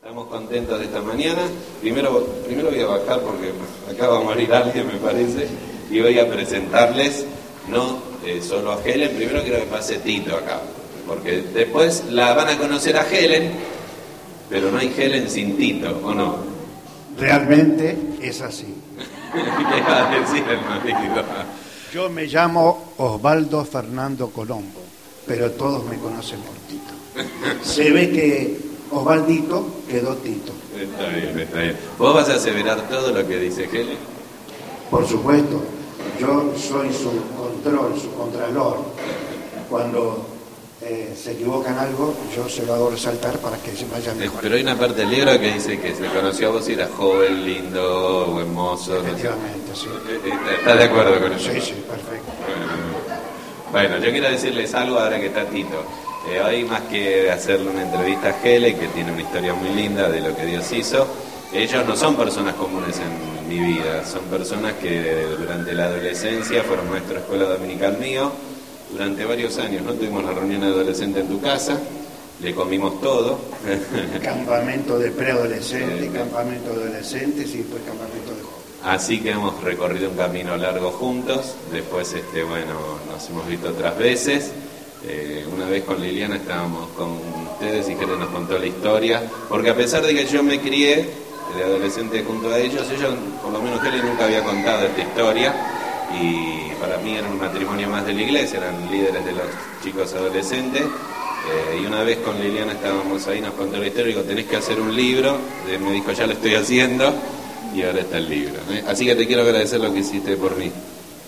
Estamos contentos de esta mañana. Primero voy a bajar porque acaba de morir alguien, me parece, y voy a presentarles, no solo a Helen. Primero quiero que pase Tito acá, porque después la van a conocer a Helen, pero no hay Helen sin Tito, ¿o no? Realmente es así. ¿Qué va a decir el marido? Yo me llamo Osvaldo Fernando Colombo, pero todos me conocen por Tito. Se ve que Osvaldito quedó Tito. Está bien. ¿Vos vas a aseverar todo lo que dice Helen? Por supuesto, yo soy su control, su contralor. Cuando se equivocan algo, yo se lo hago resaltar para que se vaya mejor. Pero hay una parte del libro que dice que se conoció a vos y era joven, lindo, buen mozo. Efectivamente, sí. ¿Estás de acuerdo con eso? Sí, perfecto. Bueno, yo quiero decirles algo ahora que está Tito. Hoy, más que hacerle una entrevista a Helen, que tiene una historia muy linda de lo que Dios hizo, ellos no son personas comunes en mi vida, son personas que durante la adolescencia fueron maestros de escuela dominical mío, durante varios años, ¿no? Tuvimos una reunión adolescente en tu casa, le comimos todo. Campamento de preadolescentes, campamento de adolescentes y después campamento de jóvenes. Así que hemos recorrido un camino largo juntos, después nos hemos visto otras veces. Una vez con Liliana estábamos con ustedes y Helen nos contó la historia, porque a pesar de que yo me crié de adolescente junto a ellos, por lo menos Helen nunca había contado esta historia, y para mí era un matrimonio más de la iglesia, eran líderes de los chicos adolescentes, y una vez con Liliana estábamos ahí, nos contó la historia y digo, tenés que hacer un libro, me dijo, ya lo estoy haciendo, y ahora está el libro, así que te quiero agradecer lo que hiciste por mí.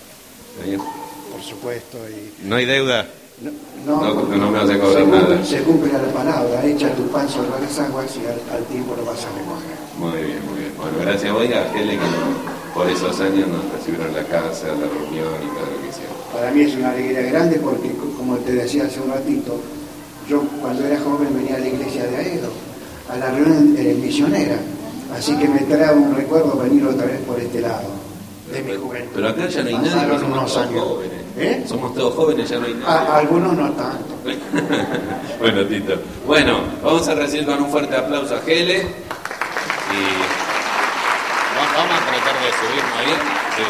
Por supuesto. Y... ¿No hay deuda? No me vas a cobrar nada. Se cumple la palabra, echa tu pan sobre las aguas y al tiempo lo vas a recoger. Muy bien. Bueno, gracias a Helen que por esos años nos recibieron en la casa, la reunión y todo lo que hicieron. Para mí es una alegría grande porque, como te decía hace un ratito, yo cuando era joven venía a la iglesia de Aedo, a la reunión misionera, así que me trae un recuerdo venir otra vez por este lado de mi juventud. Pero acá ya no hay nadie, somos todos jóvenes. Somos todos jóvenes, ya no hay nadie. Algunos no tanto. Bueno, Tito. Bueno, vamos a recibir con un fuerte aplauso a Helen. Y vamos a tratar de subirnos bien. Sí.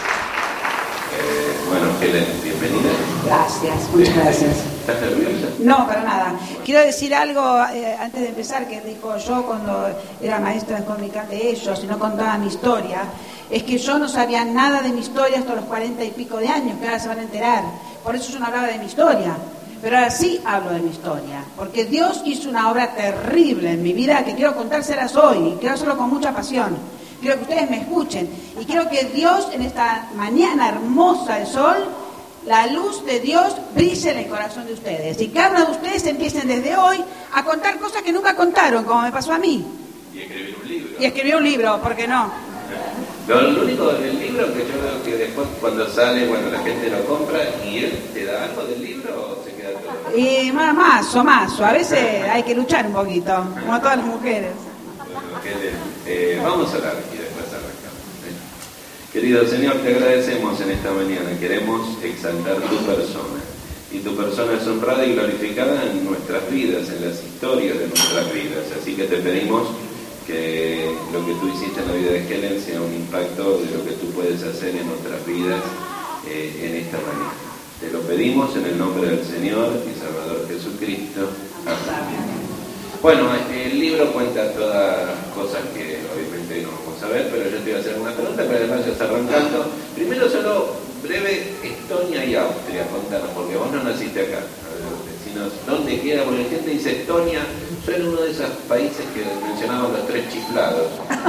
Bueno, Helen, bienvenida. Gracias, muchas gracias. ¿Estás nerviosa? No, para nada. Quiero decir algo antes de empezar, que dijo yo cuando era maestra de comunicar de ellos y no contaba mi historia, es que yo no sabía nada de mi historia hasta los 40 y pico de años, que ahora se van a enterar. Por eso yo no hablaba de mi historia. Pero ahora sí hablo de mi historia, porque Dios hizo una obra terrible en mi vida que quiero contárselas hoy, y quiero hacerlo con mucha pasión. Quiero que ustedes me escuchen y quiero que Dios en esta mañana hermosa de sol, la luz de Dios brille en el corazón de ustedes y cada uno de ustedes empiecen desde hoy a contar cosas que nunca contaron, como me pasó a mí. Y escribir un libro. Y escribir un libro, ¿por qué no? Lo único del libro que yo veo que después cuando sale, la gente lo compra y él te da algo del libro o se queda todo. Y más, a veces hay que luchar un poquito, como todas las mujeres. Bueno, vamos a orar y después arrancamos. Querido Señor, te agradecemos en esta mañana, queremos exaltar tu persona. Y tu persona es honrada y glorificada en nuestras vidas, en las historias de nuestras vidas. Así que te pedimos que lo que tú hiciste en la vida de Helen sea un impacto de lo que tú puedes hacer en otras vidas en esta mañana. Te lo pedimos en el nombre del Señor y Salvador Jesucristo. Amén. Bueno, el libro cuenta todas las cosas que obviamente no vamos a ver, pero yo te voy a hacer una pregunta para que vayas arrancando. Primero solo breve, Estonia y Austria, contanos, porque vos no naciste acá. Decinos dónde queda, porque la gente dice Estonia, son uno de esos países que mencionaban los tres chiflados.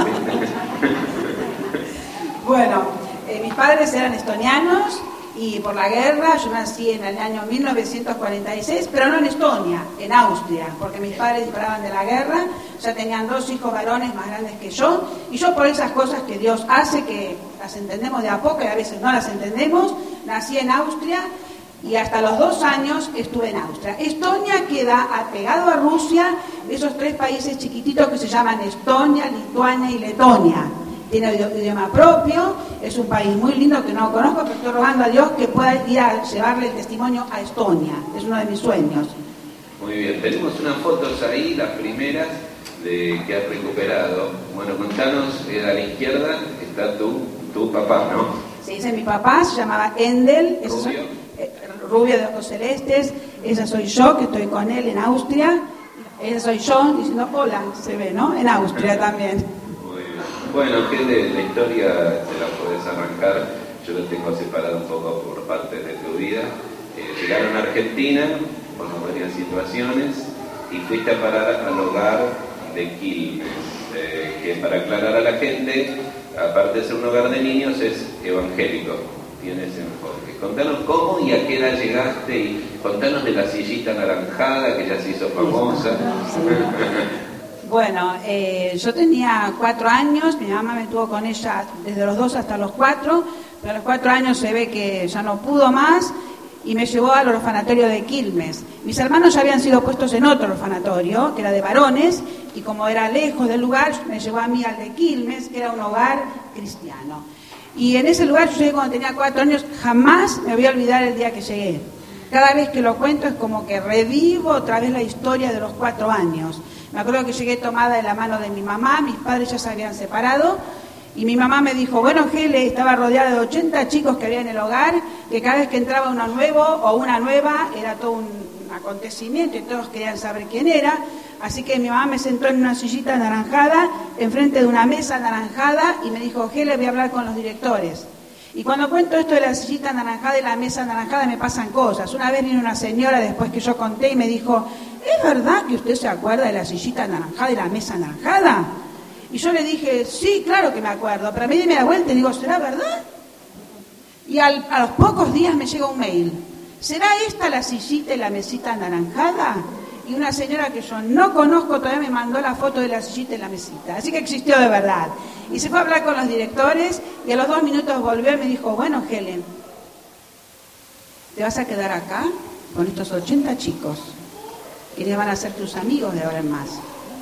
Bueno, mis padres eran estonianos y por la guerra yo nací en el año 1946, pero no en Estonia, en Austria, porque mis padres disparaban de la guerra, ya tenían 2 hijos varones más grandes que yo, y yo por esas cosas que Dios hace, que las entendemos de a poco y a veces no las entendemos, nací en Austria y hasta los 2 años estuve en Austria. Estonia queda pegado a Rusia, esos 3 países chiquititos que se llaman Estonia, Lituania y Letonia. Tiene idioma propio, es un país muy lindo que no conozco, pero estoy rogando a Dios que pueda ir a llevarle el testimonio a Estonia. Es uno de mis sueños. Muy bien, tenemos unas fotos ahí, las primeras que has recuperado. Bueno, contanos, a la izquierda está tu papá, ¿no? Sí, ese es mi papá, se llamaba Endel. ¿Rubio? Rubio de ojos celestes. Esa soy yo, que estoy con él en Austria. Esa soy yo, diciendo hola, se ve, ¿no? En Austria también. Muy bien. Bueno, que de la historia te la podés arrancar. Yo lo tengo separado un poco por partes de tu vida. Llegaron a Argentina por varias situaciones y fuiste a parar al hogar de Quilmes, que para aclarar a la gente, aparte de ser un hogar de niños, es evangélico, tiene ese enfoque. Contanos cómo y a qué edad llegaste y contanos de la sillita anaranjada que ya se hizo famosa. Bueno, yo tenía 4 años, mi mamá me tuvo con ella desde los 2 hasta los 4, pero a los 4 años se ve que ya no pudo más y me llevó al orfanatorio de Quilmes. Mis hermanos ya habían sido puestos en otro orfanatorio, que era de varones, y como era lejos del lugar, me llevó a mí al de Quilmes, que era un hogar cristiano. Y en ese lugar yo llegué cuando tenía 4 años, jamás me voy a olvidar el día que llegué. Cada vez que lo cuento es como que revivo otra vez la historia de los 4 años. Me acuerdo que llegué tomada de la mano de mi mamá, mis padres ya se habían separado, y mi mamá me dijo, bueno, Gele, estaba rodeada de 80 chicos que había en el hogar, que cada vez que entraba uno nuevo o una nueva, era todo un acontecimiento y todos querían saber quién era. Así que mi mamá me sentó en una sillita anaranjada, enfrente de una mesa anaranjada, y me dijo, Gele, voy a hablar con los directores. Y cuando cuento esto de la sillita anaranjada y la mesa anaranjada me pasan cosas. Una vez vino una señora después que yo conté y me dijo, ¿es verdad que usted se acuerda de la sillita anaranjada y la mesa anaranjada? Y yo le dije, sí, claro que me acuerdo, pero a mí me da vuelta y digo, ¿será verdad? Y a los pocos días me llega un mail. ¿Será esta la sillita y la mesita anaranjada? Y una señora que yo no conozco todavía me mandó la foto de la sillita y la mesita. Así que existió de verdad. Y se fue a hablar con los directores y a los 2 minutos volvió y me dijo, bueno, Helen, ¿te vas a quedar acá con estos 80 chicos? ¿Quiénes van a ser tus amigos de ahora en más?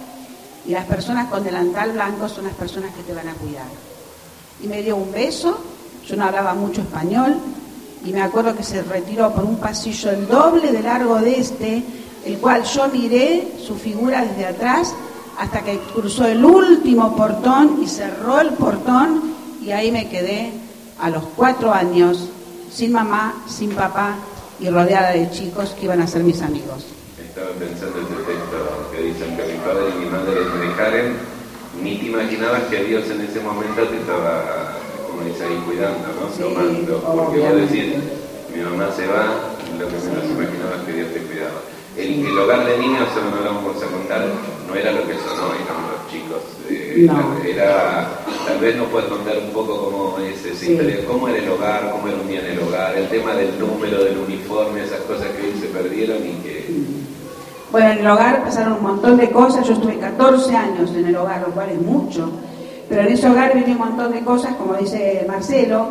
Y las personas con delantal blanco son las personas que te van a cuidar. Y me dio un beso, yo no hablaba mucho español, y me acuerdo que se retiró por un pasillo el doble de largo de el cual yo miré su figura desde atrás hasta que cruzó el último portón y cerró el portón, y ahí me quedé a los 4 años, sin mamá, sin papá y rodeada de chicos que iban a ser mis amigos. Estaba pensando en ese texto que dicen que mi padre y mi madre me dejaron, ni te imaginabas que Dios en ese momento te estaba, como dice ahí, cuidando, ¿no? Sí, tomando, porque vos obviamente. decís, mi mamá se va, lo que menos imaginabas que Dios te cuidaba. El hogar de niños, no lo vamos a contar, no era lo que son hoy, ¿no? Los chicos. No. Era, tal vez nos puedes contar un poco cómo es esa Sí. historia, cómo era el hogar, cómo era un día en el hogar, el tema del número, del uniforme, esas cosas que hoy se perdieron y que... Bueno, en el hogar pasaron un montón de cosas. Yo estuve 14 años en el hogar, lo cual es mucho. Pero en ese hogar viví un montón de cosas, como dice Marcelo,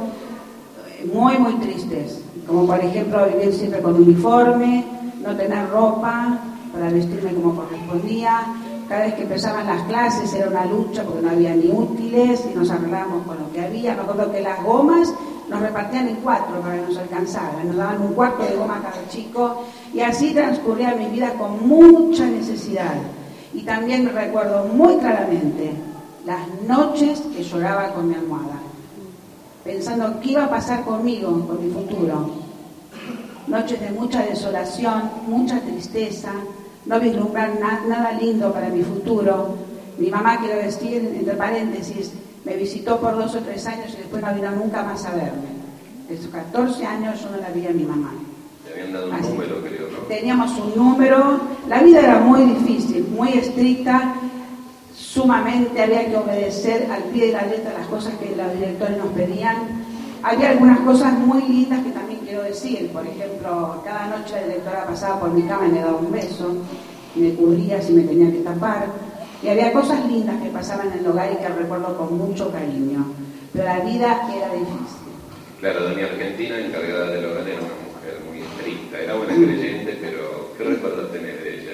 muy, muy tristes. Como por ejemplo vivir siempre con uniforme, no tener ropa para vestirme como correspondía. Cada vez que empezaban las clases era una lucha porque no había ni útiles y nos arreglábamos con lo que había. Me acuerdo que las gomas nos repartían en 4 para que nos alcanzara. Nos daban un cuarto de goma a cada chico y así transcurría mi vida con mucha necesidad. Y también me recuerdo muy claramente las noches que lloraba con mi almohada, pensando qué iba a pasar conmigo, con mi futuro. Noches de mucha desolación, mucha tristeza, no vislumbrar nada lindo para mi futuro. Mi mamá, quiero decir, entre paréntesis, me visitó por 2 o 3 años y después no vino nunca más a verme. De esos 14 años yo no la vi a mi mamá. Te habían dado un número, creo, ¿no? Teníamos un número, la vida era muy difícil, muy estricta, sumamente había que obedecer al pie de la letra las cosas que los directores nos pedían. Había algunas cosas muy lindas que también quiero decir. Por ejemplo, cada noche la directora pasaba por mi cama y me daba un beso, y me cubría si me tenía que tapar. Y había cosas lindas que pasaban en el hogar y que recuerdo con mucho cariño. Pero la vida era difícil. Claro, doña Argentina, encargada del hogar, era una mujer muy estricta. Era buena creyente, pero ¿qué recuerdos tenés de ella?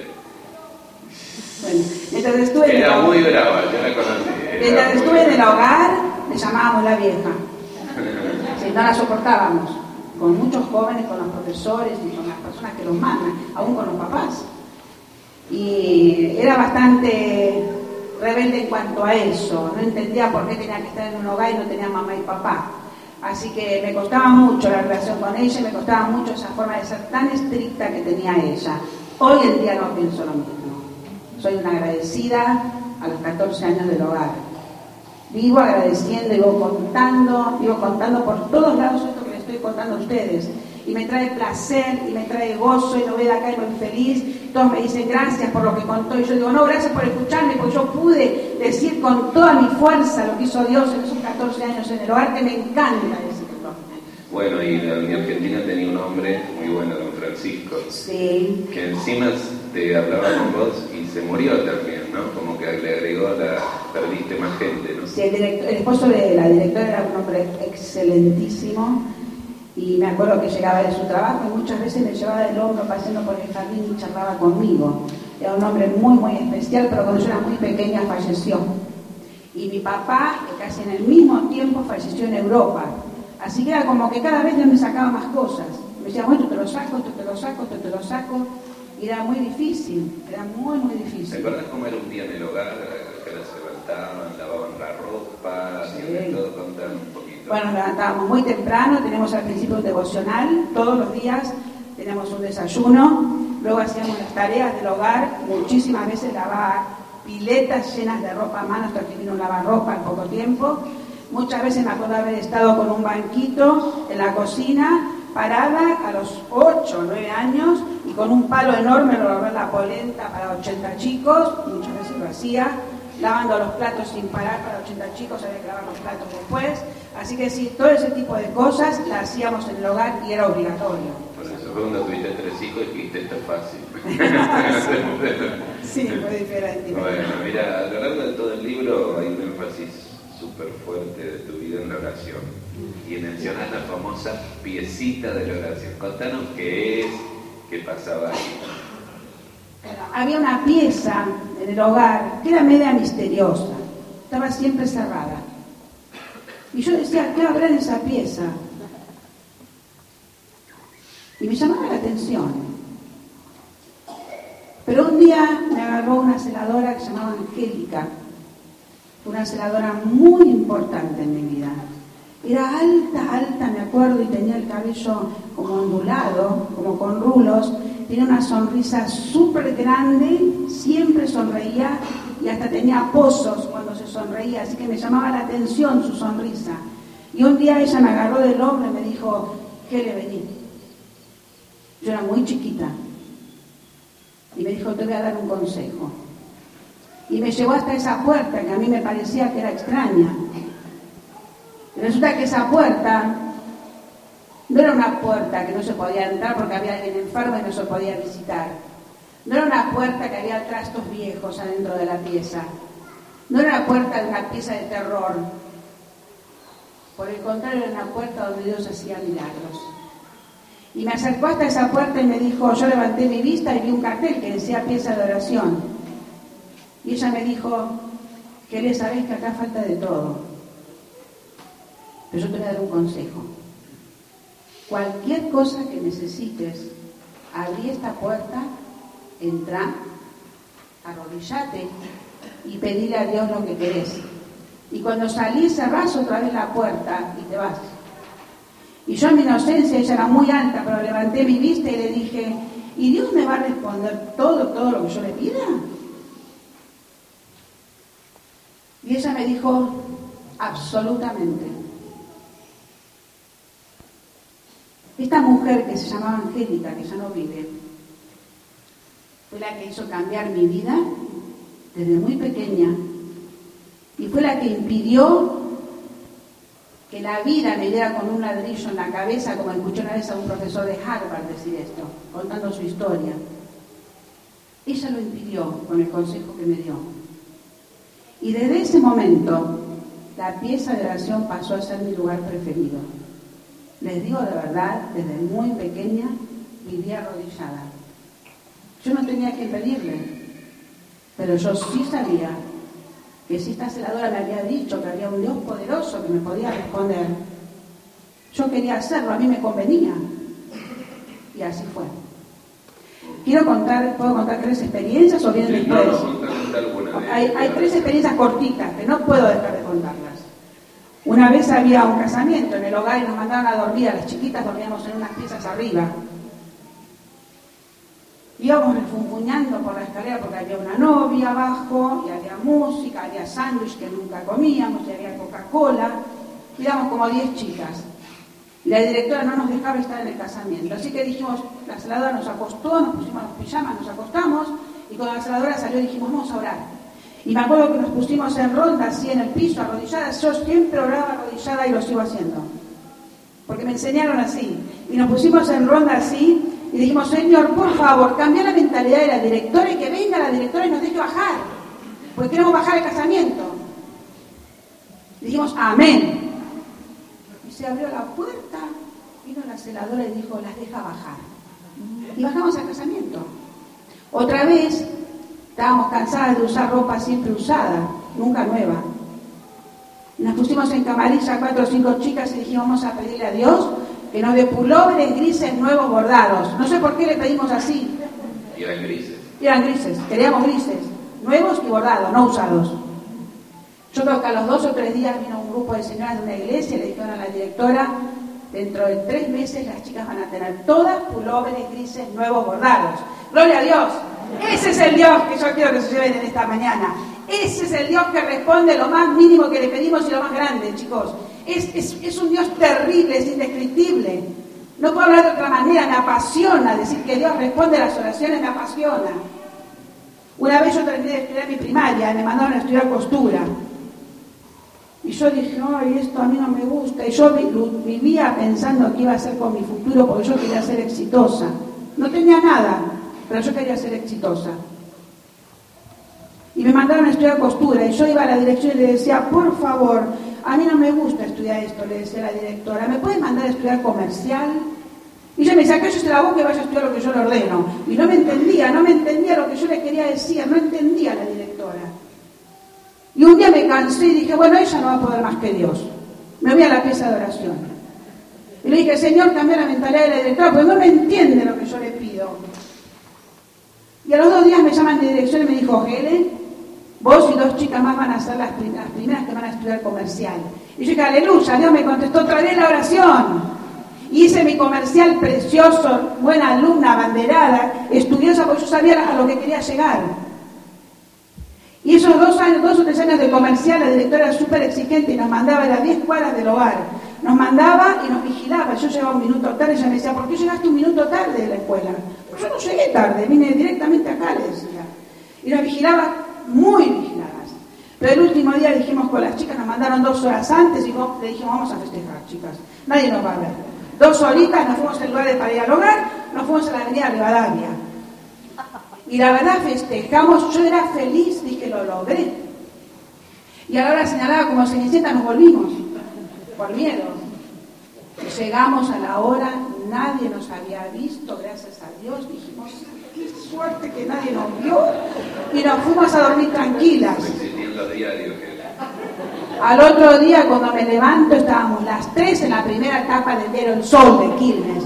Bueno, mientras estuve Era muy brava, yo la conocí. Mientras estuve en el hogar, le llamábamos la vieja. Sí, no la soportábamos. Con muchos jóvenes, con los profesores y con las personas que los mandan, aún con los papás. Y era bastante rebelde en cuanto a eso. No entendía por qué tenía que estar en un hogar y no tenía mamá y papá. Así que me costaba mucho la relación con ella y me costaba mucho esa forma de ser tan estricta que tenía ella. Hoy en día no pienso lo mismo. Soy una agradecida a los 14 años del hogar. Vivo agradeciendo, vivo contando por todos lados esto que les estoy contando a ustedes. Y me trae placer, y me trae gozo, y lo veo acá y voy feliz. Todos me dicen gracias por lo que contó. Y yo digo, no, gracias por escucharme, porque yo pude decir con toda mi fuerza lo que hizo Dios en esos 14 años en el hogar, que me encanta decirlo. Bueno, y mi Argentina tenía un hombre muy bueno, don Francisco. Sí. Que encima te hablaba con vos y se murió también, ¿no? Como que le agregó perdiste más gente, ¿no? Sí, el esposo de la directora era un hombre excelentísimo. Y me acuerdo que llegaba de su trabajo y muchas veces me llevaba del hombro paseando por el jardín y charlaba conmigo. Era un hombre muy, muy especial, pero cuando yo era muy pequeña falleció. Y mi papá, que casi en el mismo tiempo falleció en Europa. Así que era como que cada vez yo me sacaba más cosas. Me decía, bueno, esto te lo saco, esto te lo saco, esto te lo saco. Y era muy difícil, era muy, muy difícil. ¿Te acuerdas cómo era un día en el hogar? Que se levantaban, lavaban la ropa, hacían Sí. todo, contaban un poquito. Bueno, nos levantábamos muy temprano, tenemos al principio un devocional, todos los días tenemos un desayuno, luego hacíamos las tareas del hogar, muchísimas veces lavaba piletas llenas de ropa a mano hasta que vino un lavarropa en poco tiempo. Muchas veces me acuerdo haber estado con un banquito en la cocina, parada a los 8 o 9 años y con un palo enorme lograr la polenta para 80 chicos, muchas veces lo hacía, lavando los platos sin parar para 80 chicos, había que lavar los platos después. Así que sí, todo ese tipo de cosas las hacíamos en el hogar y era obligatorio. Por eso fue cuando tuviste 3 hijos y dijiste, esto es fácil. Sí, muy diferente. Bueno, mira, a lo largo de todo el libro hay un énfasis súper fuerte de tu vida en la oración. Y mencionas la famosa piecita de la oración. Contanos qué es, qué pasaba ahí. Había una pieza en el hogar que era media misteriosa, estaba siempre cerrada. Y yo decía, ¿qué habrá en esa pieza? Y me llamaba la atención. Pero un día me agarró una celadora que se llamaba Angélica, una celadora muy importante en mi vida. Era alta, me acuerdo, y tenía el cabello como ondulado, como con rulos. Tenía una sonrisa súper grande, siempre sonreía y hasta tenía pozos cuando se sonreía, así que me llamaba la atención su sonrisa. Y un día ella me agarró del hombro y me dijo, ¿quiere venir? Yo era muy chiquita. Y me dijo, te voy a dar un consejo. Y me llevó hasta esa puerta que a mí me parecía que era extraña. Y resulta que esa puerta no era una puerta que no se podía entrar porque había alguien enfermo y no se podía visitar. No era una puerta que había trastos viejos adentro de la pieza. No era la puerta de una pieza de terror. Por el contrario, era una puerta donde Dios hacía milagros. Y me acercó hasta esa puerta y me dijo, yo levanté mi vista y vi un cartel que decía pieza de oración. Y ella me dijo, querés, sabés que acá falta de todo. Pero yo te voy a dar un consejo. Cualquier cosa que necesites, abrí esta puerta, entrá, arrodillate y pedile a Dios lo que querés. Y cuando salís, cerrás otra vez la puerta y te vas. Y yo en mi inocencia, ella era muy alta, pero levanté mi vista y le dije, ¿y Dios me va a responder todo lo que yo le pida? Y ella me dijo, absolutamente. Esta mujer que se llamaba Angélica, que ya no vive, fue la que hizo cambiar mi vida desde muy pequeña y fue la que impidió que la vida me diera con un ladrillo en la cabeza, como escuché una vez a un profesor de Harvard decir esto, contando su historia. Ella lo impidió con el consejo que me dio. Y desde ese momento, la pieza de oración pasó a ser mi lugar preferido. Les digo de verdad, desde muy pequeña vivía arrodillada. Yo no tenía que pedirle, pero yo sí sabía que si esta celadora me había dicho que había un Dios poderoso que me podía responder, yo quería hacerlo, a mí me convenía. Y así fue. ¿Puedo contar 3 experiencias o vienen después? Hay 3 experiencias cortitas que no puedo dejar de contarlas. Una vez había un casamiento en el hogar y nos mandaron a dormir, a las chiquitas dormíamos en unas piezas arriba. Íbamos refunfuñando por la escalera porque había una novia abajo, y había música, había sándwich que nunca comíamos, y había Coca-Cola. Íbamos como 10 chicas. Y la directora no nos dejaba estar en el casamiento. Así que dijimos, la celadora nos acostó, nos pusimos los pijamas, nos acostamos, y cuando la celadora salió dijimos, vamos a orar. Y me acuerdo que nos pusimos en ronda, así en el piso, arrodilladas. Yo siempre oraba arrodillada y lo sigo haciendo, porque me enseñaron así. Y nos pusimos en ronda así, y dijimos, Señor, por favor, cambia la mentalidad de la directora y que venga la directora y nos deje bajar, porque queremos bajar el casamiento. Y dijimos, amén. Y se abrió la puerta, vino la celadora y dijo, las deja bajar. Y bajamos al casamiento. Otra vez, estábamos cansadas de usar ropa siempre usada, nunca nueva. Y nos pusimos en camarilla 4 o 5 chicas y dijimos, vamos a pedirle a Dios que nos dé pulóveres grises nuevos bordados. No sé por qué le pedimos así. Y eran grises. Eran grises, queríamos grises, nuevos y bordados, no usados. Yo creo que a los 2 o 3 días vino un grupo de señoras de una iglesia y le dijeron a la directora, dentro de 3 meses las chicas van a tener todas pulóveres grises nuevos bordados. ¡Gloria a Dios! Ese es el Dios que yo quiero que se lleven en esta mañana. Ese es el Dios que responde lo más mínimo que le pedimos y lo más grande, chicos. Es un Dios terrible, es indescriptible. No puedo hablar de otra manera, me apasiona decir que Dios responde a las oraciones, me apasiona. Una vez yo terminé de estudiar mi primaria y me mandaron a estudiar costura. Y yo dije, ay, esto a mí no me gusta. Y yo vivía pensando qué iba a hacer con mi futuro porque yo quería ser exitosa. No tenía nada, pero yo quería ser exitosa. Y me mandaron a estudiar costura y yo iba a la dirección y le decía, por favor, a mí no me gusta estudiar esto, le decía la directora, ¿me pueden mandar a estudiar comercial? Y ella me decía, cállese la boca y vaya a estudiar lo que yo le ordeno. Y no me entendía lo que yo le quería decir, no entendía a la directora. Y un día me cansé y dije, bueno, ella no va a poder más que Dios. Me voy a la pieza de oración. Y le dije, Señor, cambia la mentalidad de la directora, porque no me entiende lo que yo le pido. Y a los 2 días me llaman de dirección y me dijo, Helen, vos y 2 chicas más van a ser las primeras que van a estudiar comercial. Y yo dije, aleluya, Dios me contestó otra vez la oración. Y hice mi comercial precioso, buena alumna, abanderada, estudiosa, porque yo sabía a lo que quería llegar. Y esos 2 o 3 años de comercial, la directora era súper exigente y nos mandaba a las 10 cuadras del hogar. Nos mandaba y nos vigilaba. Yo llegaba 1 minuto tarde y ella me decía, ¿por qué llegaste 1 minuto tarde de la escuela? Pues yo no llegué tarde, vine directamente acá, le decía. Y nos vigilaba muy vigiladas. Pero el último día dijimos con las chicas, nos mandaron 2 horas antes y le dijimos, vamos a festejar, chicas. Nadie nos va a ver. 2 horitas, nos fuimos en lugar para ir al hogar, nos fuimos a la avenida Rivadavia. Y la verdad festejamos, yo era feliz, dije, lo logré. Y a la hora señalada como Cenicienta nos volvimos, por miedo. Llegamos a la hora, nadie nos había visto, gracias a Dios, dijimos, qué suerte que nadie nos vio, y nos fuimos a dormir tranquilas. Al otro día, cuando me levanto, estábamos las 3 en la primera etapa del diario El Sol de Quilmes.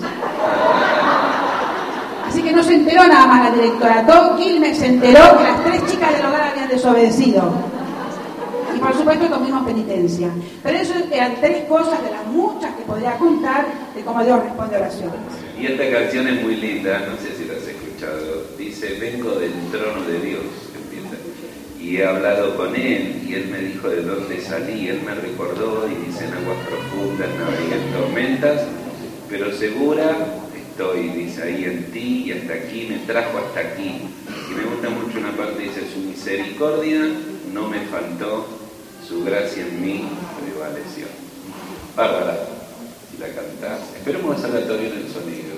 Así que no se enteró nada más la directora, todo Quilmes se enteró que las 3 chicas del hogar habían desobedecido. Y por supuesto tomamos penitencia. Pero eso eran 3 cosas de las muchas que podría contar de cómo Dios responde oraciones. Y esta canción es muy linda, no sé si la has escuchado. Dice, vengo del trono de Dios, empieza. Y he hablado con Él, y Él me dijo de dónde salí. Él me recordó, y dice, en aguas profundas navegué en tormentas, pero segura estoy, dice, ahí en ti, y hasta aquí, me trajo hasta aquí. Y me gusta mucho una parte, dice, su misericordia no me faltó, su gracia en mí prevaleció. Bárbara, si la cantás. Esperemos a salatorio bien el sonido.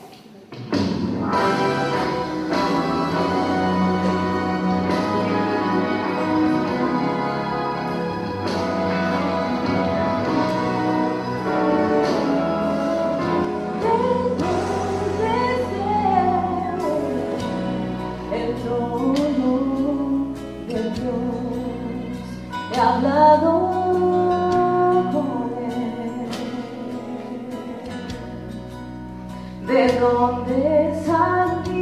He hablado con Él. ¿De dónde salí?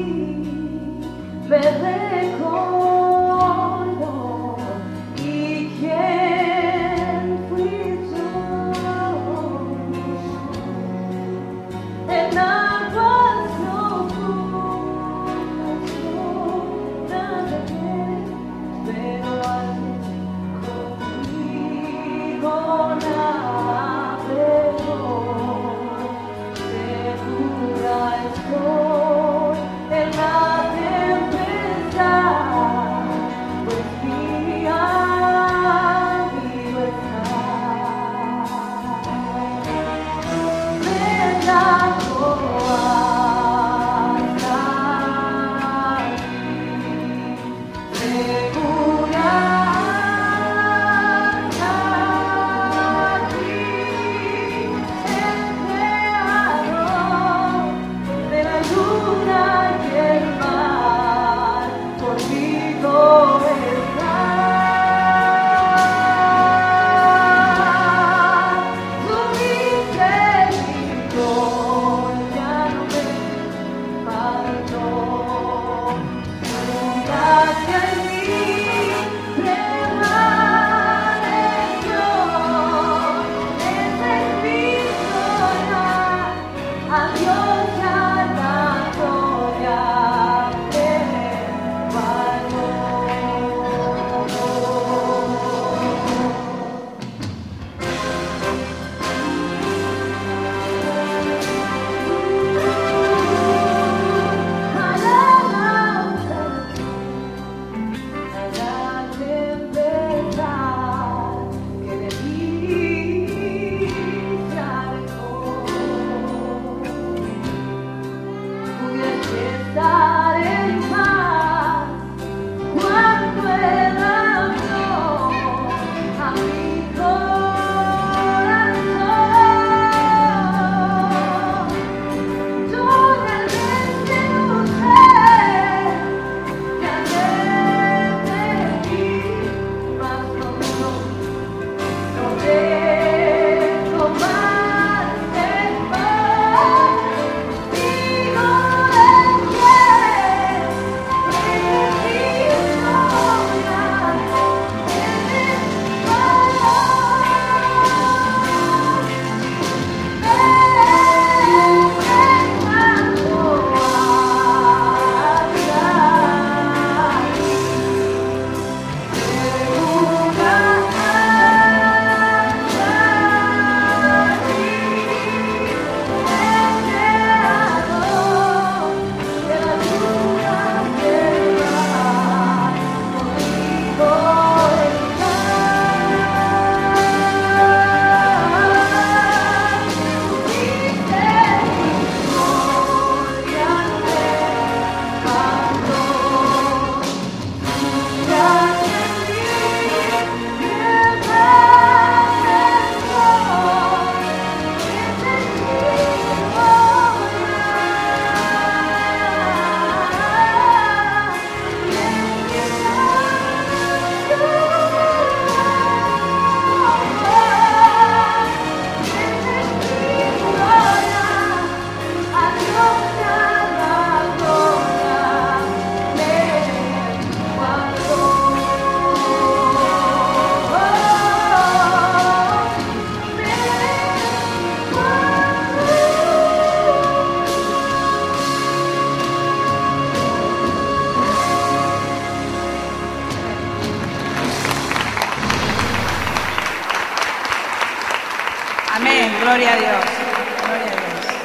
Gloria a Dios. Gloria a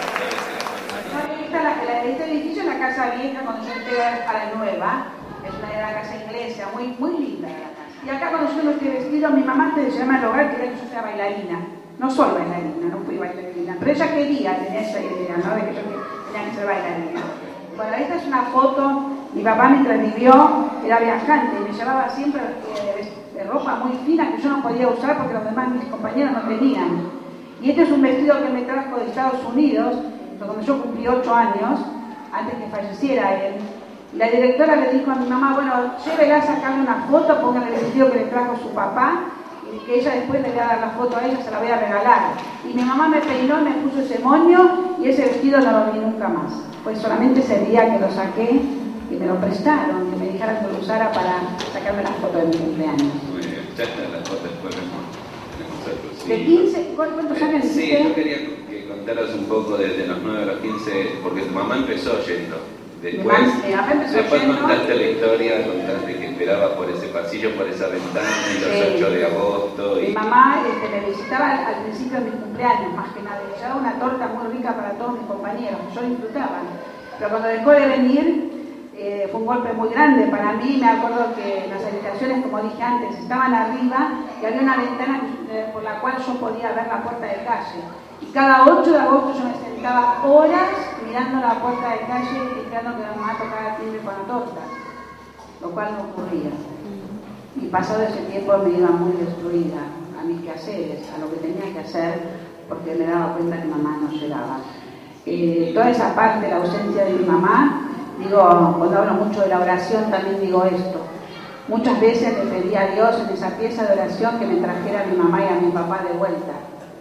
Dios. Este edificio es la casa vieja cuando yo entré a la nueva. Es una casa inglesa, muy, muy linda la casa. Y acá cuando yo me estoy vestido, mi mamá antes de llamarme al hogar quería que yo sea bailarina. No soy bailarina, no fui bailarina, pero ella quería, tenía esa idea, ¿no? De que yo tenía que ser bailarina. Bueno, esta es una foto, mi papá mientras vivió era viajante y me llevaba siempre de ropa muy fina que yo no podía usar porque los demás mis compañeros no tenían. Y este es un vestido que me trajo de Estados Unidos, cuando yo cumplí 8 años, antes que falleciera él. Y la directora le dijo a mi mamá, bueno, llévela a sacarle una foto, póngale el vestido que le trajo su papá, y que ella después le voy a dar la foto a ella, se la voy a regalar. Y mi mamá me peinó, me puso ese moño, y ese vestido no lo vi nunca más. Pues solamente ese día que lo saqué, y me lo prestaron, que me dijeran que lo usara para sacarme la foto de mi cumpleaños. Muy bien, ya está la foto después nosotros. ¿De 15? ¿Cuántos años Sí, hiciste? yo quería que contaras un poco desde los 9 a los 15, porque tu mamá empezó yendo. Después contaste la historia, contaste que esperaba por ese pasillo, por esa ventana, y los 8 de agosto. Mi mamá me visitaba al principio de mi cumpleaños, más que nada. Me llevaba una torta muy rica para todos mis compañeros, que yo disfrutaba. Pero cuando dejó de venir, fue un golpe muy grande para mí. Me acuerdo que las habitaciones, como dije antes, estaban arriba y había una ventana por la cual yo podía ver la puerta de calle. Y cada 8 de agosto yo me sentaba horas mirando la puerta de calle y esperando que mi mamá tocara timbre con la torta, lo cual no ocurría. Y pasado ese tiempo me iba muy destruida a mis quehaceres, a lo que tenía que hacer, porque me daba cuenta que mamá no llegaba. Toda esa parte, la ausencia de mi mamá, digo, cuando hablo mucho de la oración también digo esto. Muchas veces le pedí a Dios en esa pieza de oración que me trajera a mi mamá y a mi papá de vuelta.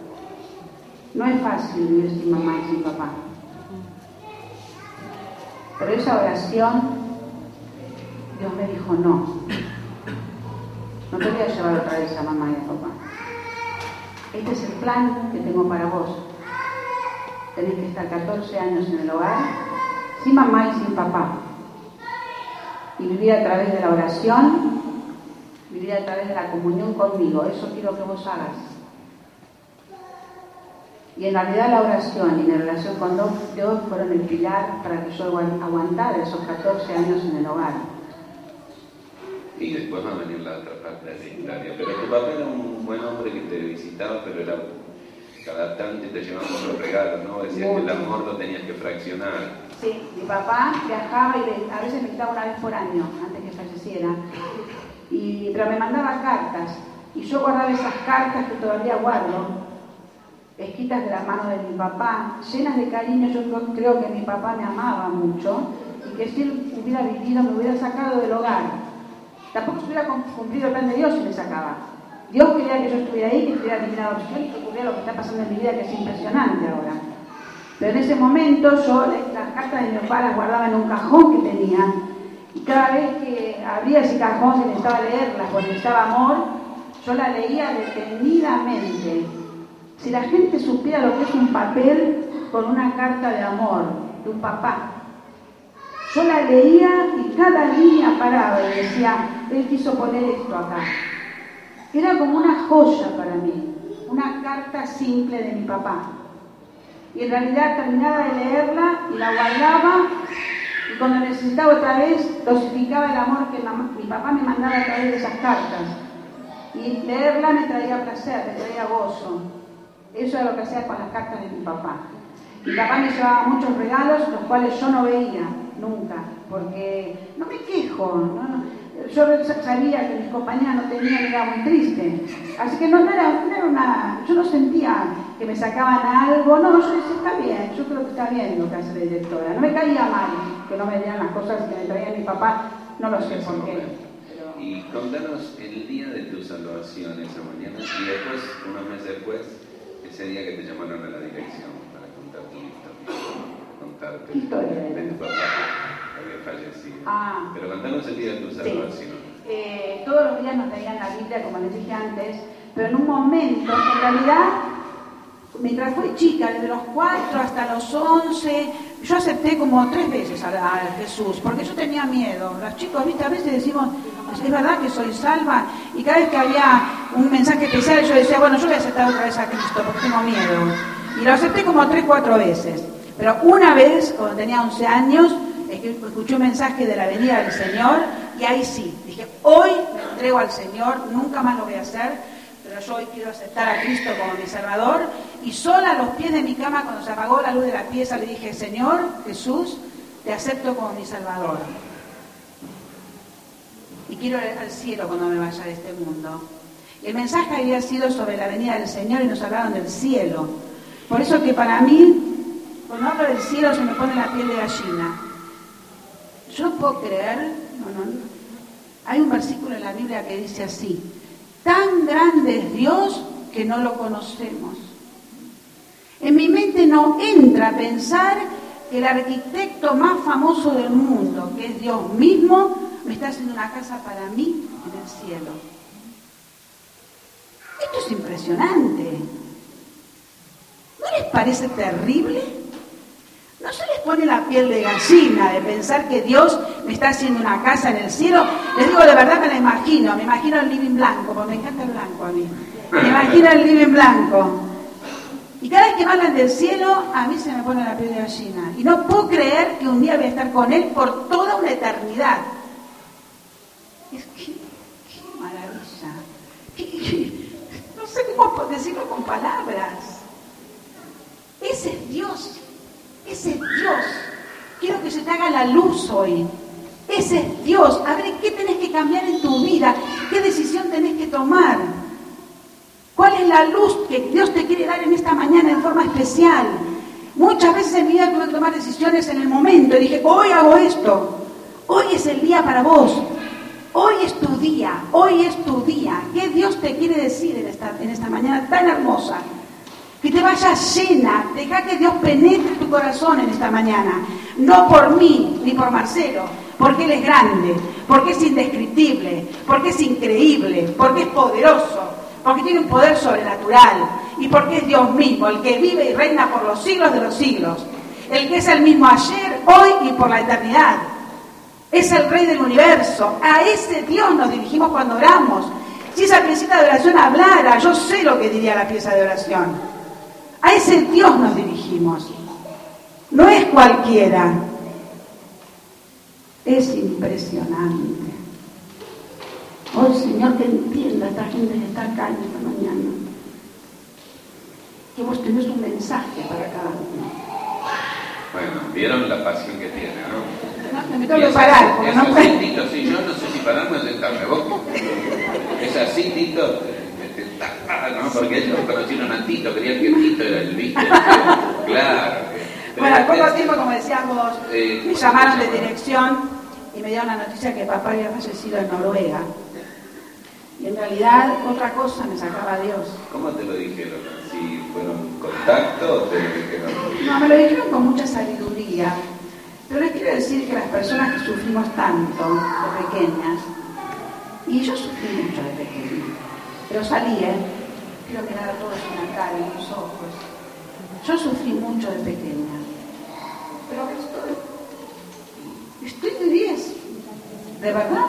No es fácil vivir sin mamá y sin papá. Pero esa oración, Dios me dijo no. No te voy a llevar otra vez a mamá y a papá. Este es el plan que tengo para vos. Tenés que estar 14 años en el hogar, sin mamá y sin papá. Y vivir a través de la oración, vivir a través de la comunión conmigo. Eso quiero que vos hagas. Y en realidad la oración y la relación con Dios fueron el pilar para que yo aguantara esos 14 años en el hogar. Y después va a venir la otra parte de la historia. Pero tu papá era un buen hombre que te visitaba, pero era cada tanto te llevaba los regalos, ¿no? Decías que el amor lo tenías que fraccionar. Sí, mi papá viajaba y a veces me quitaba una vez por año, antes que falleciera. Pero me mandaba cartas. Y yo guardaba esas cartas que todavía guardo, escritas de la mano de mi papá, llenas de cariño. Yo creo que mi papá me amaba mucho y que si él hubiera vivido me hubiera sacado del hogar. Tampoco se hubiera cumplido el plan de Dios si me sacaba. Dios quería que yo estuviera ahí, que estuviera en la adopción y que ocurriera lo que está pasando en mi vida, que es impresionante ahora. Pero en ese momento yo las cartas de mi papá las guardaba en un cajón que tenía, y cada vez que abría ese cajón, si necesitaba leerlas o necesitaba amor, yo la leía detenidamente. Si la gente supiera lo que es un papel con una carta de amor de un papá, yo la leía y cada línea paraba y decía, él quiso poner esto acá. Era como una joya para mí, una carta simple de mi papá. Y en realidad terminaba de leerla y la guardaba, y cuando necesitaba otra vez, dosificaba el amor que mi papá me mandaba a través de esas cartas. Y leerla me traía placer, me traía gozo. Eso era lo que hacía con las cartas de mi papá. Mi papá me llevaba muchos regalos, los cuales yo no veía nunca, porque no me quejo, yo sabía que mis compañeras no tenían, era muy triste. Así que no era una, yo no sentía que me sacaban algo, no, yo decía, está bien, yo creo que está bien lo que hace la directora. No me caía mal que no me dieran las cosas que me traía mi papá, no lo sé por qué. Pero... Y contanos el día de tu salvación esa mañana y después, unos meses después, ese día que te llamaron a la dirección para contar tu historia. Contarte de tu papá que había fallecido. Pero contanos el día de tu salvación. Sí. Todos los días nos traían la Biblia, como les dije antes, pero en un momento, en realidad, mientras fui chica, desde los 4 hasta los 11, yo acepté como 3 veces a Jesús, porque yo tenía miedo. Los chicos, ¿viste? A veces decimos, es verdad que soy salva, y cada vez que había un mensaje especial yo decía, bueno, yo voy a aceptar otra vez a Cristo porque tengo miedo. Y lo acepté como 3 o 4 veces. Pero una vez, cuando tenía 11 años, escuché un mensaje de la venida del Señor y ahí sí, dije, hoy me entrego al Señor, nunca más lo voy a hacer, pero yo hoy quiero aceptar a Cristo como mi Salvador. Y sola a los pies de mi cama, cuando se apagó la luz de la pieza, le dije, Señor Jesús, te acepto como mi Salvador. Y quiero ir al cielo cuando me vaya de este mundo. Y el mensaje había sido sobre la venida del Señor y nos hablaron del cielo. Por eso que para mí, cuando hablo del cielo, se me pone la piel de gallina. Yo no puedo creer, hay un versículo en la Biblia que dice así, tan grande es Dios que no lo conocemos. En mi mente no entra a pensar que el arquitecto más famoso del mundo, que es Dios mismo, me está haciendo una casa para mí en el cielo. Esto es impresionante. ¿No les parece terrible? ¿No se les pone la piel de gallina de pensar que Dios me está haciendo una casa en el cielo? Les digo, de verdad me la imagino. Me imagino el living blanco, porque me encanta el blanco a mí. Me imagino el living blanco. Y cada vez que me hablan del cielo, a mí se me pone la piel de gallina. Y no puedo creer que un día voy a estar con Él por toda una eternidad. Es que, qué maravilla. No sé cómo decirlo con palabras. Ese es Dios. Ese es Dios. Quiero que se te haga la luz hoy. Ese es Dios. A ver, ¿qué tenés que cambiar en tu vida? ¿Qué decisión tenés que tomar? ¿Cuál es la luz que Dios te quiere dar en esta mañana en forma especial? Muchas veces en mi vida tuve que tomar decisiones en el momento. Y dije, hoy hago esto. Hoy es el día para vos. Hoy es tu día. Hoy es tu día. ¿Qué Dios te quiere decir en esta mañana tan hermosa? Que te vayas llena, deja que Dios penetre tu corazón en esta mañana, no por mí ni por Marcelo, porque Él es grande, porque es indescriptible, porque es increíble, porque es poderoso, porque tiene un poder sobrenatural y porque es Dios mismo, el que vive y reina por los siglos de los siglos, el que es el mismo ayer, hoy y por la eternidad. Es el Rey del universo. A ese Dios nos dirigimos cuando oramos. Si esa piecita de oración hablara, yo sé lo que diría la pieza de oración. A ese Dios nos dirigimos. No es cualquiera. Es impresionante. Oh Señor, que entienda esta gente que está acá en esta mañana. Que vos tenés un mensaje para cada uno. Bueno, vieron la pasión que tiene, ¿no? No, me tengo que parar, porque no puedo. Así, Tito, sí, yo no sé si pararme o sentarme, vos. Es así, Tito. ¿No? Porque ellos conocieron a Tito, creían que Tito era el bicho. Claro. Bueno, al poco tiempo, como decíamos, me llamaron de dirección y me dieron la noticia que papá había fallecido en Noruega. Y en realidad, otra cosa me sacaba Dios. ¿Cómo te lo dijeron? ¿Si fueron contacto o te lo dijeron? No, me lo dijeron con mucha sabiduría. Pero les quiero decir que las personas que sufrimos tanto de pequeñas, y yo sufrí mucho de pequeña, pero salí, quiero mirar a todos en la cara, en los ojos. Yo sufrí mucho de pequeña, pero ahora estoy de 10, de verdad.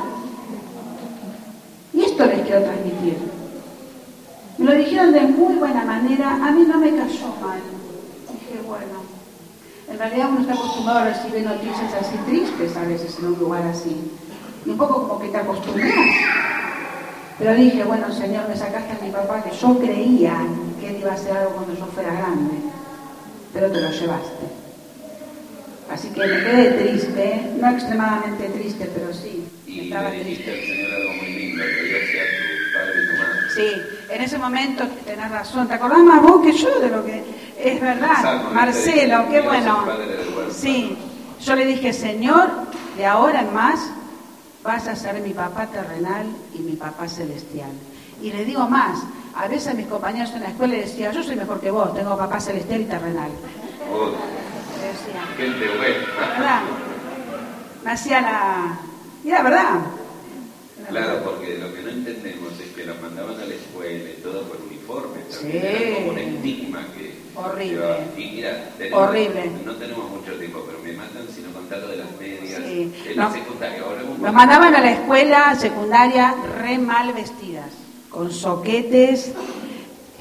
Y esto les quiero transmitir. Me lo dijeron de muy buena manera, a mí no me cayó mal. Dije, bueno, en realidad uno está acostumbrado a recibir noticias así tristes a veces en un lugar así. Y un poco como que te acostumbras. Pero dije, bueno, Señor, me sacaste a mi papá, que yo creía que él iba a hacer algo cuando yo fuera grande, pero te lo llevaste. Así que me quedé triste, no extremadamente triste, pero sí. Y estaba le dijiste triste. al Señor algo muy lindo, que Dios sea tu padre y tu madre. Sí, en ese momento tenés razón. ¿Te acordás más vos que yo de lo que es verdad? Exacto, Marcelo, qué Dios bueno. es padre del huerto. Sí, yo le dije, Señor, de ahora en más vas a ser mi papá terrenal y mi papá celestial. Y le digo más, a veces a mis compañeros en la escuela les decía, yo soy mejor que vos, tengo papá celestial y terrenal. Oh, Le decía, gente buena. ¿verdad? Me hacía la... Y era verdad. Claro, porque lo que no entendemos es que los mandaban a la escuela y todo por uniforme. También Sí. era como un estigma que... Horrible. llevaba. Y mira, Horrible. No tenemos mucho tiempo, pero me matan si no contar lo de las medias. Sí. En No. la secundaria, ahora Nos mandaban a la escuela secundaria re mal vestidas, con soquetes,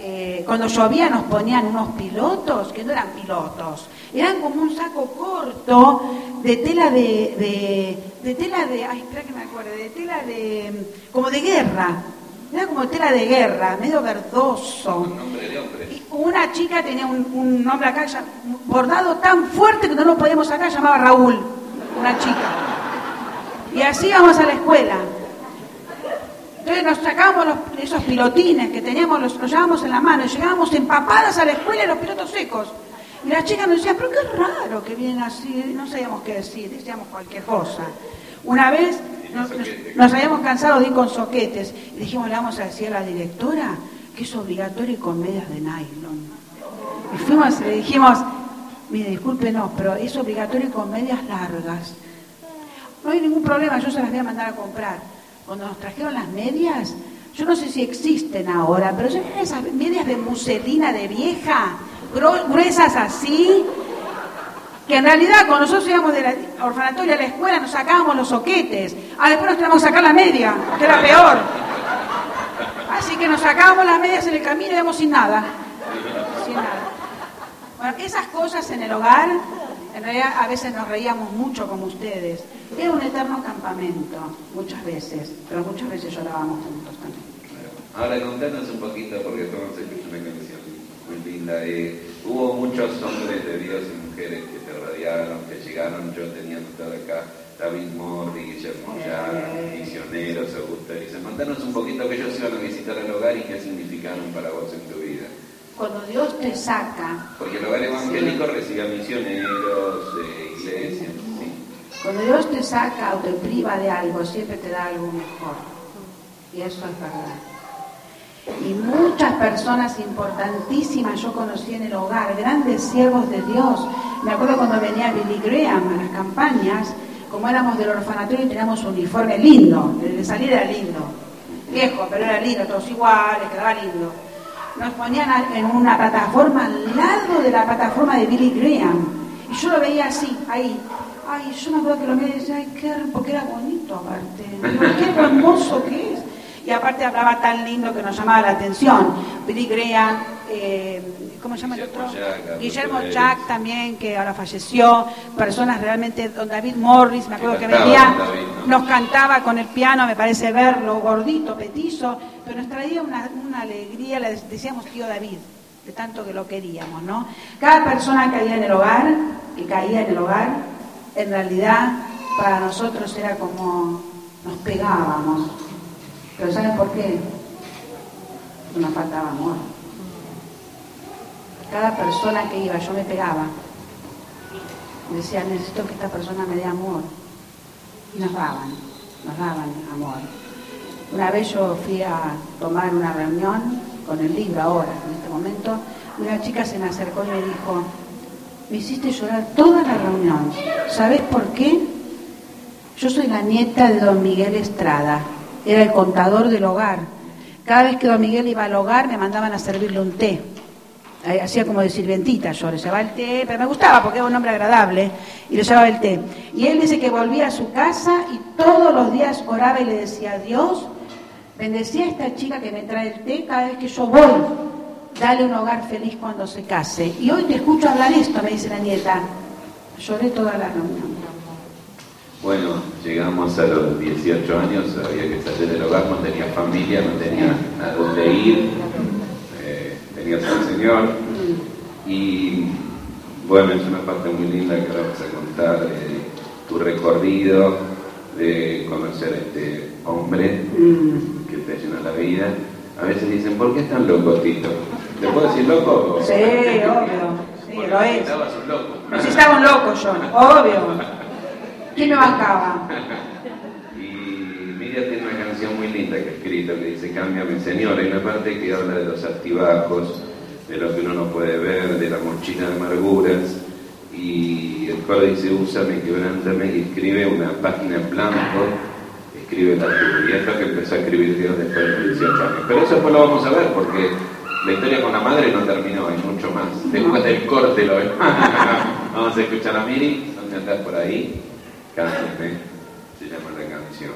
cuando llovía nos ponían unos pilotos, que no eran pilotos, eran como un saco corto de tela ay, espera que me acuerde, de tela como de guerra, era como tela de guerra, medio verdoso. Un nombre de hombre. Y una chica tenía un nombre acá bordado tan fuerte que no lo podíamos sacar, llamaba Raúl, una chica. Y así íbamos a la escuela. Entonces nos sacábamos esos pilotines que teníamos, los llevábamos en la mano y llegábamos empapadas a la escuela y los pilotos secos. Y las chicas nos decían, pero qué raro que vienen así, no sabíamos qué decir, decíamos cualquier cosa. Una vez nos habíamos cansado de ir con soquetes y dijimos, le vamos a decir a la directora que es obligatorio ir con medias de nylon. Y fuimos y le dijimos, mire, discúlpenos, pero es obligatorio ir con medias largas. No hay ningún problema, yo se las voy a mandar a comprar. Cuando nos trajeron las medias, yo no sé si existen ahora, pero yo eran esas medias de muselina de vieja, gruesas así, que en realidad cuando nosotros íbamos del orfanatorio a la escuela nos sacábamos los soquetes, después nos teníamos que sacar la media, que era peor. Así que nos sacábamos las medias en el camino y íbamos sin nada. Sin nada. Bueno, esas cosas en el hogar, en realidad a veces nos reíamos mucho como ustedes. Era un eterno campamento, muchas veces, pero muchas veces llorábamos juntos también. Ahora contanos un poquito, porque todos escuchamos una canción muy linda. Hubo muchos hombres de Dios y mujeres que te rodearon, que llegaron. Yo tenía notado acá David Morris, Guillermo Llano, misioneros, Augusto Erickson. Contanos un poquito que ellos iban a visitar el hogar y qué significaron para vos en tu vida. Cuando Dios te saca... Porque el hogar evangélico recibe a misioneros, iglesias, sí. Cuando Dios te saca o te priva de algo, siempre te da algo mejor. Y eso es verdad. Y muchas personas importantísimas yo conocí en el hogar, grandes siervos de Dios. Me acuerdo cuando venía Billy Graham a las campañas, como éramos del orfanatorio y teníamos un uniforme lindo, el de salir era lindo, viejo, pero era lindo, todos iguales, quedaba lindo. Nos ponían en una plataforma al lado de la plataforma de Billy Graham, y yo lo veía así, ahí. Ay, yo me acuerdo que lo miré y decía, ay, porque era bonito aparte, digo, qué hermoso que es. Y aparte hablaba tan lindo que nos llamaba la atención. Billy Graham, ¿cómo se llama el otro? Guillermo Jack también, que ahora falleció. Personas realmente, don David Morris, me acuerdo que venía, nos cantaba con el piano, me parece verlo, gordito, petizo, pero nos traía una alegría, le decíamos tío David, de tanto que lo queríamos, ¿no? Cada persona que caía en el hogar, en realidad, para nosotros era como nos pegábamos. Pero ¿saben por qué? Nos faltaba amor. Cada persona que iba, yo me pegaba. Decía, necesito que esta persona me dé amor. Y nos daban amor. Una vez yo fui a tomar una reunión con el libro ahora, en este momento, y una chica se me acercó y me dijo, me hiciste llorar toda la reunión. ¿Sabés por qué? Yo soy la nieta de don Miguel Estrada. Era el contador del hogar. Cada vez que don Miguel iba al hogar me mandaban a servirle un té. Hacía como de sirvientita, yo le llevaba el té, pero me gustaba porque era un hombre agradable, y le llevaba el té. Y él dice que volvía a su casa y todos los días oraba y le decía, Dios, bendecía a esta chica que me trae el té cada vez que yo voy. Dale un hogar feliz cuando se case. Y hoy te escucho hablar esto, me dice la nieta. Lloré toda la reunión. Bueno, llegamos a los 18 años, había que salir del hogar, no tenía familia, no tenía a dónde ir, tenías al Señor. Y bueno, es una parte muy linda que ahora vas a contar, tu recorrido de conocer a este hombre que te llena la vida. A veces dicen, ¿por qué es tan loco, Tito? ¿Te puedo decir loco? Sí, obvio, sí, porque lo es. Necesitabas un loco. Necesitaba un loco yo, obvio. ¿Quién me bancaba? Y Miriam tiene una canción muy linda que ha escrito que dice Cámbiame Señor. Hay una parte que habla de los altibajos, de lo que uno no puede ver, de la mochila de amarguras, y el coro dice úsame, quebrántame, y escribe una página en blanco, escribe la tuya. Y es lo que empezó a escribir Dios después de los 18 años. Pero eso después lo vamos a ver porque la historia con la madre no terminó, hay mucho más. Después del corte lo ven. Vamos a escuchar a Miri, ¿dónde andás por ahí? Cántame, se llama la canción.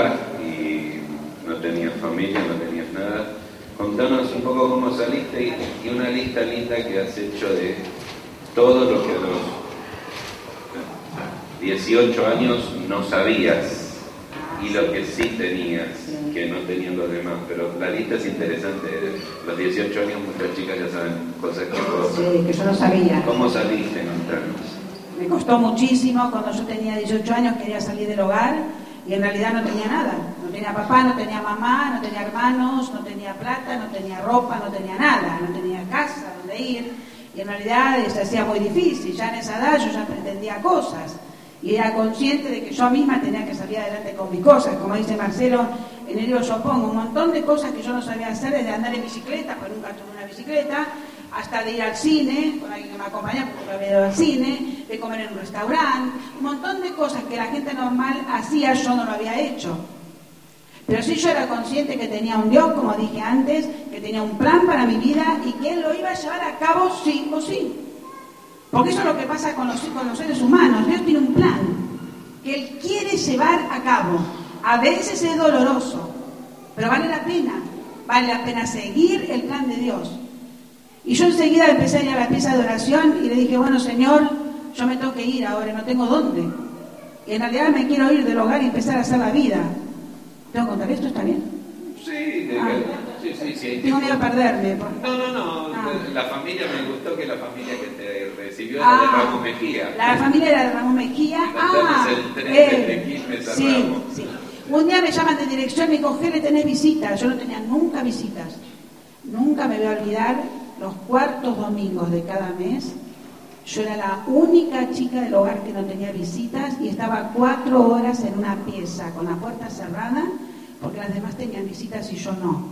hogar y no tenías familia, no tenías nada. Contanos un poco cómo saliste y una lista linda que has hecho de todo lo que a los 18 años no sabías y lo que sí tenías, que no tenían los demás. Pero la lista es interesante. Los 18 años muchas chicas ya saben cosas que yo no sabía. ¿Cómo saliste? Contanos. Me costó muchísimo. Cuando yo tenía 18 años quería salir del hogar y en realidad no tenía nada. No tenía papá, no tenía mamá, no tenía hermanos, no tenía plata, no tenía ropa, no tenía nada, no tenía casa donde ir. Y en realidad se hacía muy difícil. Ya en esa edad yo ya pretendía cosas. Y era consciente de que yo misma tenía que salir adelante con mis cosas. Como dice Marcelo, en el libro yo pongo un montón de cosas que yo no sabía hacer, desde andar en bicicleta, porque nunca tuve una bicicleta, hasta de ir al cine, con alguien que me acompañaba porque no había ido al cine, de comer en un restaurante, un montón de cosas que la gente normal hacía, yo no lo había hecho. Pero sí yo era consciente que tenía un Dios, como dije antes, que tenía un plan para mi vida y que Él lo iba a llevar a cabo sí o sí. Porque eso es lo que pasa con los seres humanos. Dios tiene un plan que Él quiere llevar a cabo. A veces es doloroso, pero vale la pena. Vale la pena seguir el plan de Dios. Y yo enseguida empecé a ir a la pieza de oración y le dije, bueno, Señor, yo me tengo que ir ahora, no tengo dónde. Y en realidad me quiero ir del hogar y empezar a hacer la vida. ¿Tengo que contar esto? ¿Está bien? Sí, sí. Tengo miedo a perderme. No. La familia, me gustó que la familia que te recibió era de Ramón Mejía. La familia era de Ramón Mejía. El tren de Quilmes a Ramos. Sí. Un día me llaman de dirección y me dijo, Gele, tenés visitas. Yo no tenía nunca visitas. Nunca me voy a olvidar los cuartos domingos de cada mes. Yo era la única chica del hogar que no tenía visitas y estaba 4 horas en una pieza con la puerta cerrada porque las demás tenían visitas y yo no.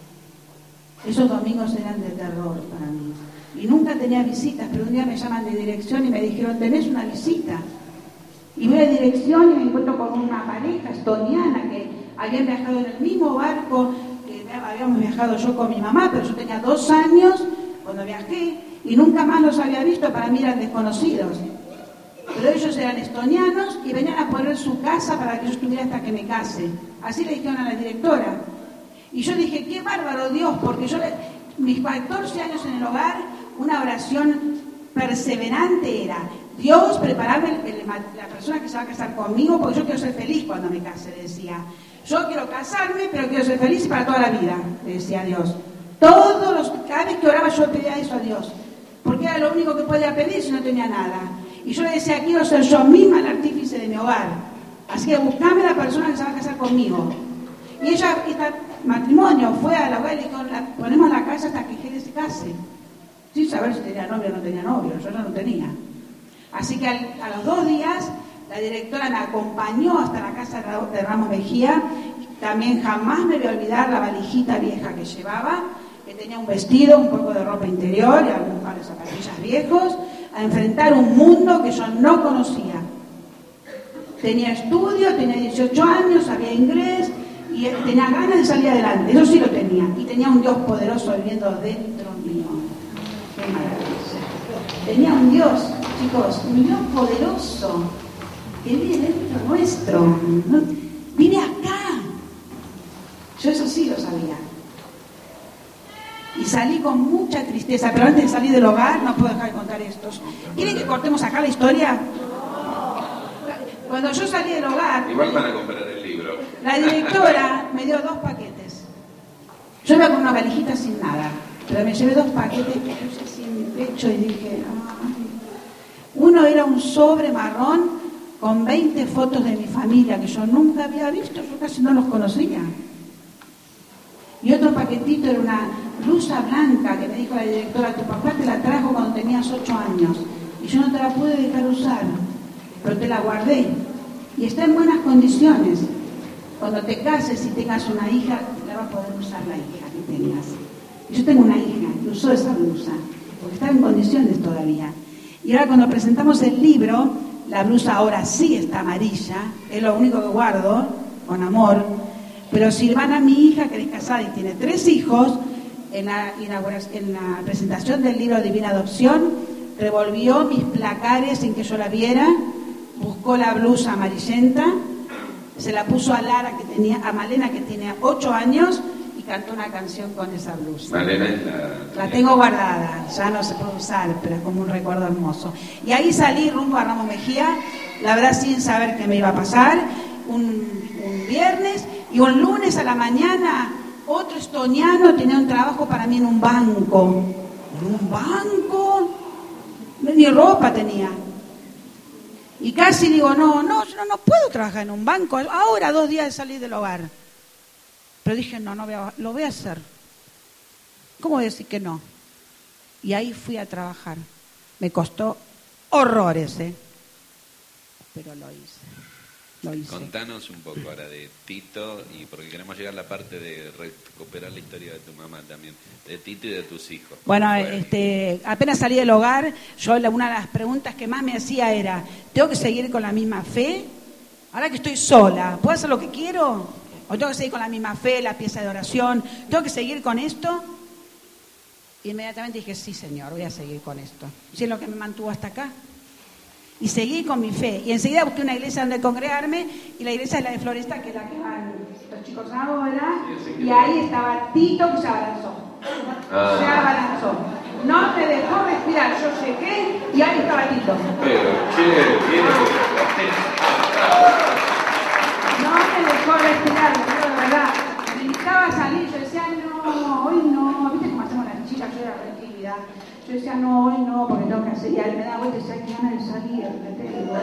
Esos domingos eran de terror para mí. Y nunca tenía visitas, pero un día me llaman de dirección y me dijeron, tenés una visita. Y voy a dirección y me encuentro con una pareja estoniana que habían viajado en el mismo barco que habíamos viajado yo con mi mamá, pero yo tenía 2 años cuando viajé y nunca más los había visto, para mí eran desconocidos. Pero ellos eran estonianos y venían a poner su casa para que yo estuviera hasta que me case. Así le dijeron a la directora. Y yo dije, qué bárbaro Dios, porque yo, mis 14 años en el hogar, una oración perseverante era, Dios, prepárame la persona que se va a casar conmigo, porque yo quiero ser feliz cuando me case, decía. Yo quiero casarme, pero quiero ser feliz para toda la vida, decía Dios. Cada vez que oraba yo pedía eso a Dios, porque era lo único que podía pedir si no tenía nada. Y yo le decía, quiero ser yo misma el artífice de mi hogar, así que buscame la persona que se va a casar conmigo. Y este matrimonio fue a la hogar y le dijo, ponemos la casa hasta que Gele se case, sin saber si tenía novio o no tenía novio, yo ya no tenía. Así que a los 2 días la directora me acompañó hasta la casa de Ramos Mejía. También jamás me voy a olvidar la valijita vieja que llevaba, que tenía un vestido, un poco de ropa interior y algún par de zapatillas viejos, a enfrentar un mundo que yo no conocía. Tenía estudio, tenía 18 años, sabía inglés y tenía ganas de salir adelante, eso sí lo tenía. Y tenía un Dios poderoso viviendo dentro mío. Qué maravilla. Tenía un Dios, chicos, un Dios poderoso que vive dentro nuestro. Vive acá. Yo eso sí lo sabía. Y salí con mucha tristeza, pero antes de salir del hogar no puedo dejar de contar esto. ¿Quieren que cortemos acá la historia? Cuando yo salí del hogar... Igual van a comprar el libro. La directora me dio 2 paquetes. Yo iba con una valijita sin nada, pero me llevé 2 paquetes que puse así en mi pecho y dije... Ay. Uno era un sobre marrón con 20 fotos de mi familia que yo nunca había visto, yo casi no los conocía. Y otro paquetito era una blusa blanca que me dijo la directora, tu papá te la trajo cuando tenías 8 años y yo no te la pude dejar usar, pero te la guardé y está en buenas condiciones. Cuando te cases y tengas una hija, la vas a poder usar la hija que tengas. Y yo tengo una hija que usó esa blusa porque estaba en condiciones todavía. Y ahora cuando presentamos el libro, la blusa ahora sí está amarilla, es lo único que guardo, con amor. Pero Silvana, mi hija, que es casada y tiene 3 hijos, en la presentación del libro Divina Adopción, revolvió mis placares sin que yo la viera, buscó la blusa amarillenta, se la puso a Malena, que tenía 8 años, y cantó una canción con esa blusa. Malena es la tengo guardada, ya no se puede usar, pero es como un recuerdo hermoso. Y ahí salí rumbo a Ramos Mejía, la verdad sin saber qué me iba a pasar, un viernes, y un lunes a la mañana otro estoniano tenía un trabajo para mí en un banco. ¿En un banco? Ni ropa tenía. Y casi digo, no, yo no puedo trabajar en un banco. Ahora, 2 días de salir del hogar. Pero dije, no lo voy a hacer. ¿Cómo voy a decir que no? Y ahí fui a trabajar. Me costó horrores, pero lo hice. Contanos un poco ahora de Tito, y porque queremos llegar a la parte de recuperar la historia de tu mamá también, de Tito y de tus hijos. Bueno, apenas salí del hogar, una de las preguntas que más me hacía era, ¿tengo que seguir con la misma fe? Ahora que estoy sola, ¿puedo hacer lo que quiero? ¿O tengo que seguir con la misma fe, la pieza de oración? ¿Tengo que seguir con esto? Y inmediatamente dije, sí, Señor, voy a seguir con esto. Si es lo que me mantuvo hasta acá. Y seguí con mi fe. Y enseguida busqué una iglesia donde congregarme, y la iglesia es la de Floresta, que es la que van los chicos ahora. Y ahí estaba Tito, que se abalanzó. Se abalanzó. No me dejó respirar. Yo llegué y ahí estaba Tito. Pero, no me dejó respirar, de verdad. Me invitaba a salir, yo decía, no, hoy no. ¿Viste cómo hacemos las chicas? Yo era tranquilidad. Yo decía, no, hoy no, porque tengo que hacer. Y él me da vuelta y decía, que ganas de salir, ¿me tengo?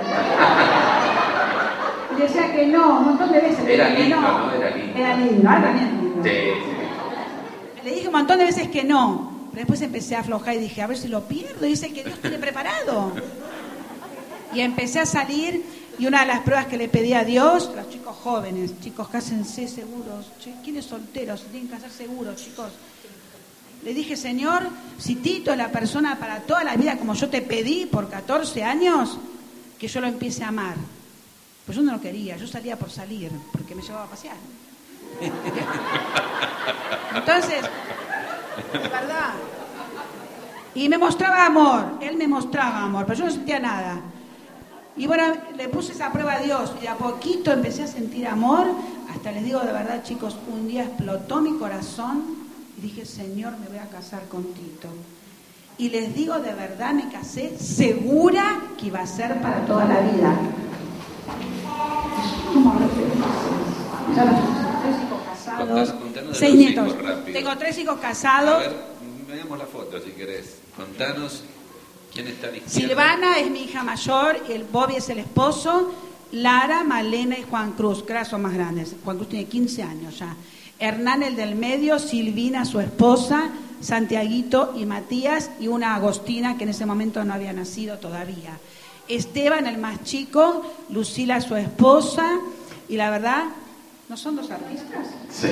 Y decía que no, un montón de veces. Era lindo, que ¿no? Era lindo. Era lindo, ahora también es lindo. Sí. Le dije un montón de veces que no, pero después empecé a aflojar y dije, a ver si lo pierdo. Y dice que Dios tiene preparado. Y empecé a salir, y una de las pruebas que le pedí a Dios, los chicos jóvenes, chicos, cásense seguros. ¿Quiénes solteros? Tienen que hacer seguros, chicos. Le dije, Señor, si Tito es la persona para toda la vida, como yo te pedí por 14 años, que yo lo empiece a amar. Pues yo no lo quería, yo salía por salir, porque me llevaba a pasear. Entonces, de verdad. Y me mostraba amor, él me mostraba amor, pero yo no sentía nada. Y bueno, le puse esa prueba a Dios, y a poquito empecé a sentir amor, hasta les digo de verdad, chicos, un día explotó mi corazón. Y dije, Señor, me voy a casar con Tito. Y les digo, de verdad, me casé segura que iba a ser para toda la vida. ¿Cómo lo ya los 3 hijos casados, 6 nietos. Tengo 3 hijos casados. A ver, veamos la foto si querés. Contanos quién está a la izquierda. Silvana es mi hija mayor, el Bobby es el esposo, Lara, Malena y Juan Cruz, que ahora son más grandes. Juan Cruz tiene 15 años ya. Hernán, el del medio, Silvina, su esposa, Santiaguito y Matías, y una Agostina que en ese momento no había nacido todavía. Esteban, el más chico, Lucila, su esposa, y la verdad, ¿no son 2 artistas? Sí.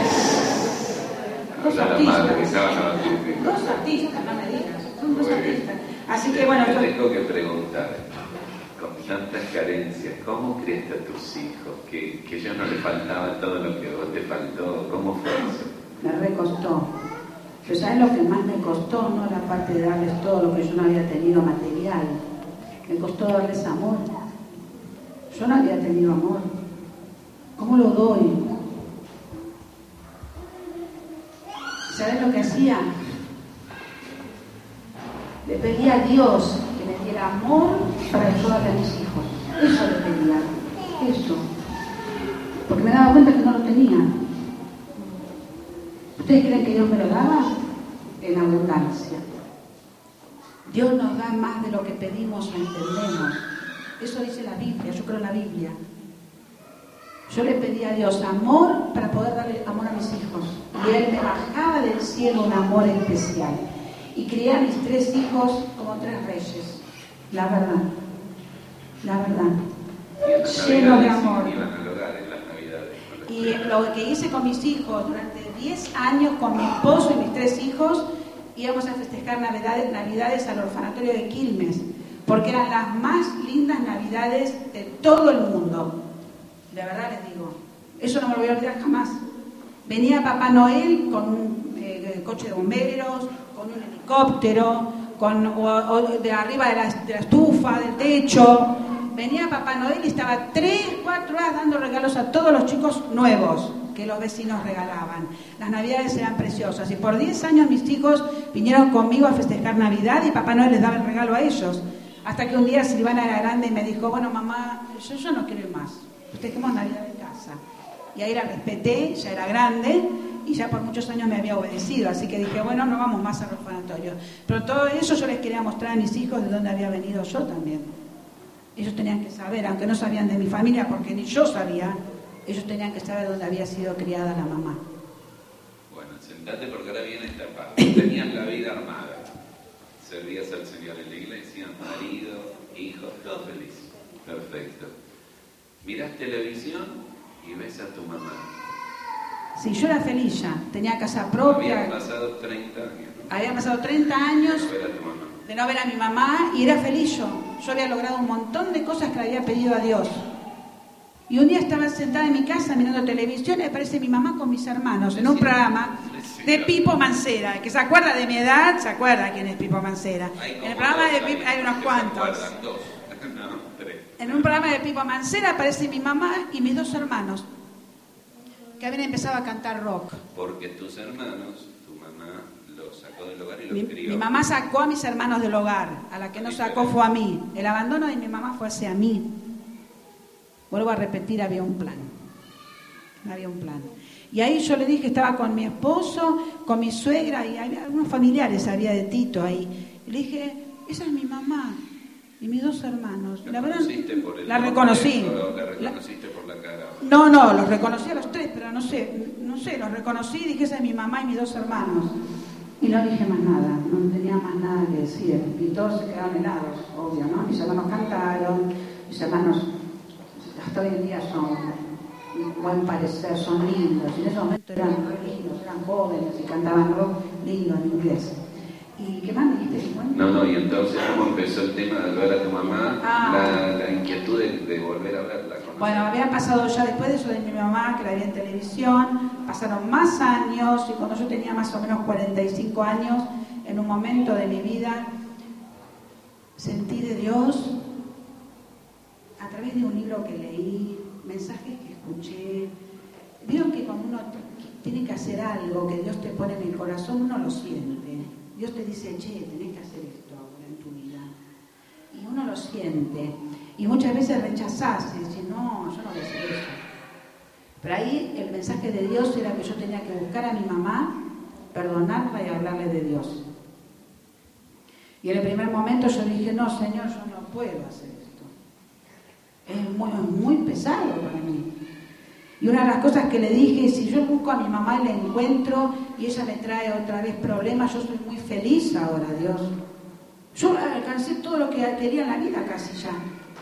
2 artistas. 2 artistas, no me digas, son 2 artistas. Así que bueno, te tengo que preguntar, con tantas carencias, ¿cómo criaste a tus hijos? Que yo no le faltaba todo lo que vos te faltó. ¿Cómo fue eso? Me recostó. Pero ¿sabes lo que más me costó? No la parte de darles todo lo que yo no había tenido material. Me costó darles amor. Yo no había tenido amor. ¿Cómo lo doy? ¿Sabes lo que hacía? Le pedía a Dios que me diera amor para ayudarle a mis hijos. Eso le pedía. Eso. Porque me daba cuenta que no lo tenía. ¿Ustedes creen que Dios me lo daba? En abundancia. Dios nos da más de lo que pedimos o entendemos. Eso dice la Biblia, yo creo en la Biblia. Yo le pedí a Dios amor para poder darle amor a mis hijos. Y Él me bajaba del cielo un amor especial. Y crié a mis 3 hijos como 3 reyes. La verdad. La verdad. Lleno de amor. Y lo que hice con mis hijos durante 10 años, con mi esposo y mis 3 hijos, íbamos a festejar navidades al orfanatorio de Quilmes, porque eran las más lindas navidades de todo el mundo. De verdad les digo, eso no me lo voy a olvidar jamás. Venía Papá Noel con un coche de bomberos, con un helicóptero, de arriba de la estufa, del techo, venía Papá Noel y estaba 3, 4 horas dando regalos a todos los chicos nuevos que los vecinos regalaban. Las navidades eran preciosas y por 10 años mis hijos vinieron conmigo a festejar Navidad y Papá Noel les daba el regalo a ellos. Hasta que un día Silvana era grande y me dijo, bueno mamá, yo no quiero ir más, festejemos Navidad en casa. Y ahí la respeté, ya era grande y ya por muchos años me había obedecido, así que dije, bueno, no vamos más al orfanatorio. Pero todo eso yo les quería mostrar a mis hijos de dónde había venido yo también. Ellos tenían que saber, aunque no sabían de mi familia, porque ni yo sabía, ellos tenían que saber dónde había sido criada la mamá. Bueno, sentate porque ahora viene esta parte. Tenías la vida armada. Servías al Señor en la iglesia, marido, hijos, todo feliz. Perfecto. Mirás televisión y ves a tu mamá. Sí, yo era feliz ya, tenía casa propia. Habían pasado 30 años. Habían pasado 30 años De ver a tu mamá. de no ver a mi mamá y era feliz yo. Yo había logrado un montón de cosas que le había pedido a Dios. Y un día estaba sentada en mi casa mirando televisión y aparece mi mamá con mis hermanos en un programa de Pipo Mancera. Que se acuerda de mi edad, se acuerda quién es Pipo Mancera. En el programa de Pipo hay unos cuantos. En un programa de Pipo Mancera aparece mi mamá y mis 2 hermanos que habían empezado a cantar rock. Porque tus hermanos, tu mamá los sacó del hogar y los crió. Mi mamá sacó a mis hermanos del hogar, a la que no sacó fue a mí. El abandono de mi mamá fue hacia mí. Vuelvo a repetir, había un plan. Había un plan. Y ahí yo le dije, estaba con mi esposo, con mi suegra, y había algunos familiares, había de Tito ahí. Y le dije, esa es mi mamá y mis 2 hermanos. ¿La reconociste por el la reconocí. ¿La reconociste por la cara? No, los reconocí a los 3, pero no sé, los reconocí y dije, esa es mi mamá y mis 2 hermanos. Y no dije más nada, no tenía más nada que decir. Y todos se quedaron helados, obvio, ¿no? Mis hermanos cantaron, mis hermanos hasta hoy en día son buen parecer, son lindos. Y en ese momento eran lindos, eran jóvenes y cantaban rock lindo en inglés. ¿Y qué más me dijiste? No, y entonces ¿cómo empezó el tema de ver a tu mamá? La inquietud de volver a verla. Bueno, había pasado ya después de eso de mi mamá, que la vi en televisión, pasaron más años y cuando yo tenía más o menos 45 años, en un momento de mi vida, sentí de Dios, a través de un libro que leí, mensajes que escuché. Vieron que cuando uno tiene que hacer algo que Dios te pone en el corazón, uno lo siente. Dios te dice, che, tenés que hacer esto ahora en tu vida. Y uno lo siente. Y muchas veces rechazás y decís, no, yo no voy a hacer eso. Pero ahí el mensaje de Dios era que yo tenía que buscar a mi mamá, perdonarla y hablarle de Dios. Y en el primer momento yo dije, no, Señor, yo no puedo hacer esto. Es muy pesado para mí. Y una de las cosas que le dije, si yo busco a mi mamá y la encuentro y ella me trae otra vez problemas, yo soy muy feliz ahora, Dios. Yo alcancé todo lo que quería en la vida casi ya.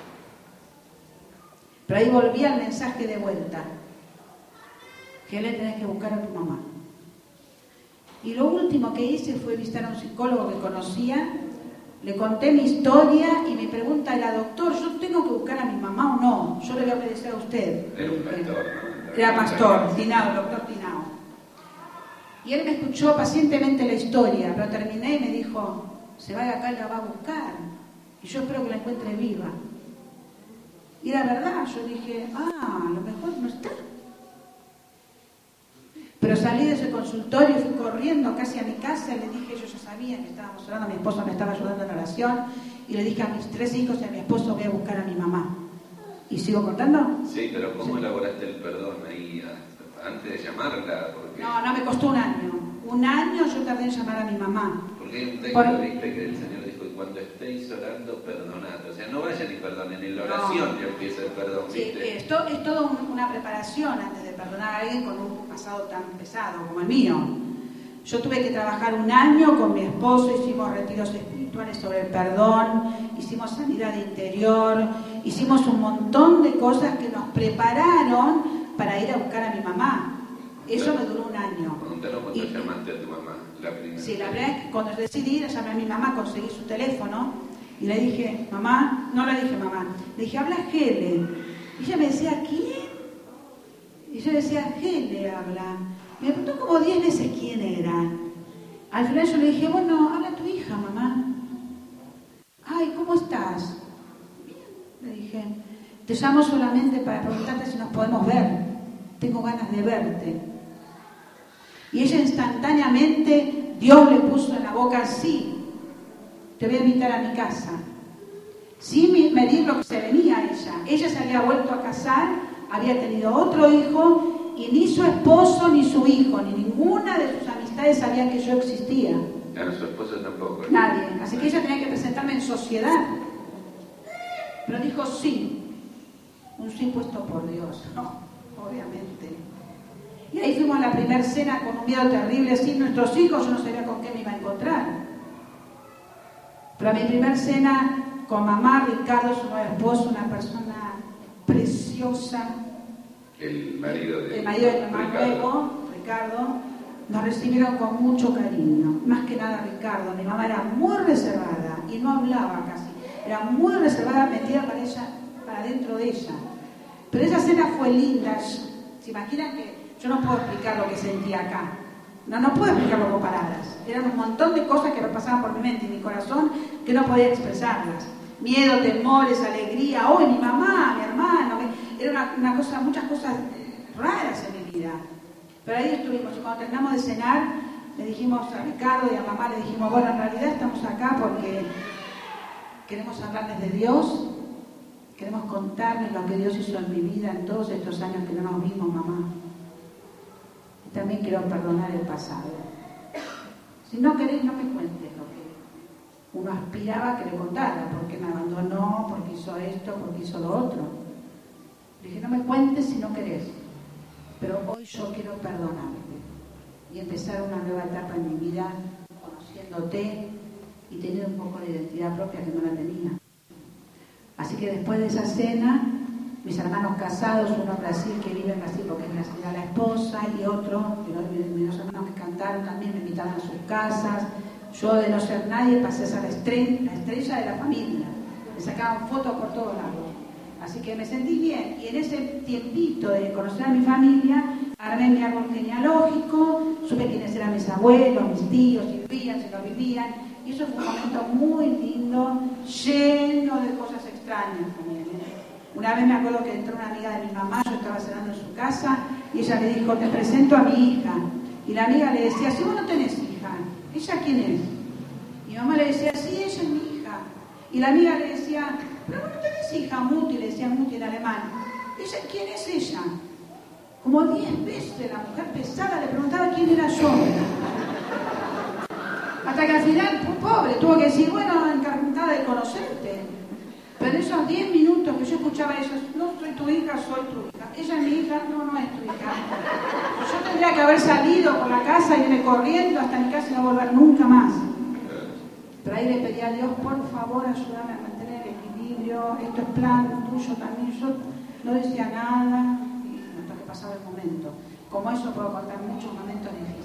Pero ahí volví al mensaje de vuelta. Que le tenés que buscar a tu mamá. Y lo último que hice fue visitar a un psicólogo que conocía. Le conté mi historia y mi pregunta era, doctor, ¿yo tengo que buscar a mi mamá o no? Yo le voy a obedecer a usted. Era un pastor, ¿no? Era pastor, Tinao, el doctor Tinao. Y él me escuchó pacientemente la historia, pero terminé y me dijo, se va de acá y la va a buscar. Y yo espero que la encuentre viva. Y era verdad, yo dije, a lo mejor no está. Pero salí de ese consultorio y fui corriendo casi a mi casa y le dije, yo ya sabía que estábamos orando, mi esposo me estaba ayudando en la oración, y le dije a mis 3 hijos y a mi esposo, voy a buscar a mi mamá. ¿Y sigo contando? Sí, pero ¿cómo elaboraste el perdón ahí antes de llamarla? Porque... No, me costó un año. Un año yo tardé en llamar a mi mamá. Porque hay un texto, viste, que el Señor dijo, cuando estéis orando, perdonad. O sea, no vayan y perdonen, en la oración ya empieza el perdón, ¿viste? Sí, esto es toda una preparación antes de perdonar a alguien con un pasado tan pesado como el mío. Yo tuve que trabajar un año con mi esposo, hicimos retiros espirituales sobre el perdón, hicimos sanidad interior, hicimos un montón de cosas que nos prepararon para ir a buscar a mi mamá. Eso me duró un año. Contanos cuando llamaste a tu mamá, la primera. Sí, la verdad es que cuando decidí ir, llamé a mi mamá, conseguí su teléfono y le dije, mamá, no le dije mamá, le dije, habla Gele. Y ella me decía, ¿quién? Y yo decía, Gele habla. Me preguntó como 10 veces quién era. Al final yo le dije, bueno, habla tu hija, mamá. Ay, ¿cómo estás? Bien, le dije. Te llamo solamente para preguntarte si nos podemos ver. Tengo ganas de verte. Y ella instantáneamente, Dios le puso en la boca, sí, te voy a invitar a mi casa. Sin medir lo que se venía ella. Ella se había vuelto a casar, había tenido otro hijo, y ni su esposo, ni su hijo, ni ninguna de sus amistades sabían que yo existía. Claro, su esposo tampoco. Nadie. Así que ella tenía que presentarme en sociedad. Pero dijo sí. Un sí puesto por Dios, no, obviamente. Y ahí fuimos a la primera cena con un miedo terrible, sin nuestros hijos, yo no sabía con qué me iba a encontrar. Pero a mi primera cena con mamá, Ricardo, su nuevo esposo, una persona preciosa. El marido de mi nuevo, Ricardo, nos recibieron con mucho cariño. Más que nada Ricardo, mi mamá era muy reservada y no hablaba casi. Era muy reservada, metida para ella, para dentro de ella. Pero esa cena fue linda. ¿Se imaginan que yo no puedo explicar lo que sentía acá? No puedo explicarlo con palabras. Eran un montón de cosas que me pasaban por mi mente y mi corazón que no podía expresarlas. Miedo, temores, alegría. ¡Oh, mi mamá, mi hermano! Era una cosa, muchas cosas raras en mi vida. Pero ahí estuvimos. Y cuando terminamos de cenar, le dijimos a Ricardo y a mamá, le dijimos, bueno, en realidad estamos acá porque queremos hablarles de Dios. Queremos contarles lo que Dios hizo en mi vida en todos estos años que no nos vimos, mamá. Y también quiero perdonar el pasado. Si no querés, no me cuentes lo que uno aspiraba que le contara, porque me abandonó, porque hizo esto, porque hizo lo otro. Le dije, no me cuentes si no querés, pero hoy yo quiero perdonarte y empezar una nueva etapa en mi vida, conociéndote y teniendo un poco de identidad propia que no la tenía. Así que después de esa cena, mis hermanos casados, uno en Brasil que vive en Brasil porque es brasileña la esposa, y otro, mis dos hermanos que cantaron también, me invitaron a sus casas. Yo, de no ser nadie, pasé a ser la estrella de la familia. Me sacaban fotos por todos lados. Así que me sentí bien. Y en ese tiempito de conocer a mi familia, armé mi árbol genealógico, supe quiénes eran mis abuelos, mis tíos, si vivían, si no vivían. Y eso fue un momento muy lindo, lleno de cosas extrañas también. Una vez me acuerdo que entró una amiga de mi mamá, yo estaba cenando en su casa, y ella le dijo, te presento a mi hija. Y la amiga le decía, si vos no tenés hija, ¿ella quién es? Y mi mamá le decía, sí, ella es mi hija. Y la amiga le decía, pero vos no tenés hija, Muti, le decía Muti en alemán. ¿Ella quién es ella? Como 10 veces la mujer pesada le preguntaba quién era yo. Hasta que al final, pobre, tuvo que decir, bueno, encantada de conocerte. Pero en esos 10 minutos que yo escuchaba eso, no soy tu hija, soy tu hija. Ella es mi hija, no es tu hija. Yo tendría que haber salido por la casa y irme corriendo hasta mi casa y no volver nunca más. Pero ahí le pedí a Dios, por favor, ayúdame a mantener el equilibrio. Esto es plan tuyo también. Yo no decía nada y hasta que pasaba el momento. Como eso puedo contar muchos momentos difíciles.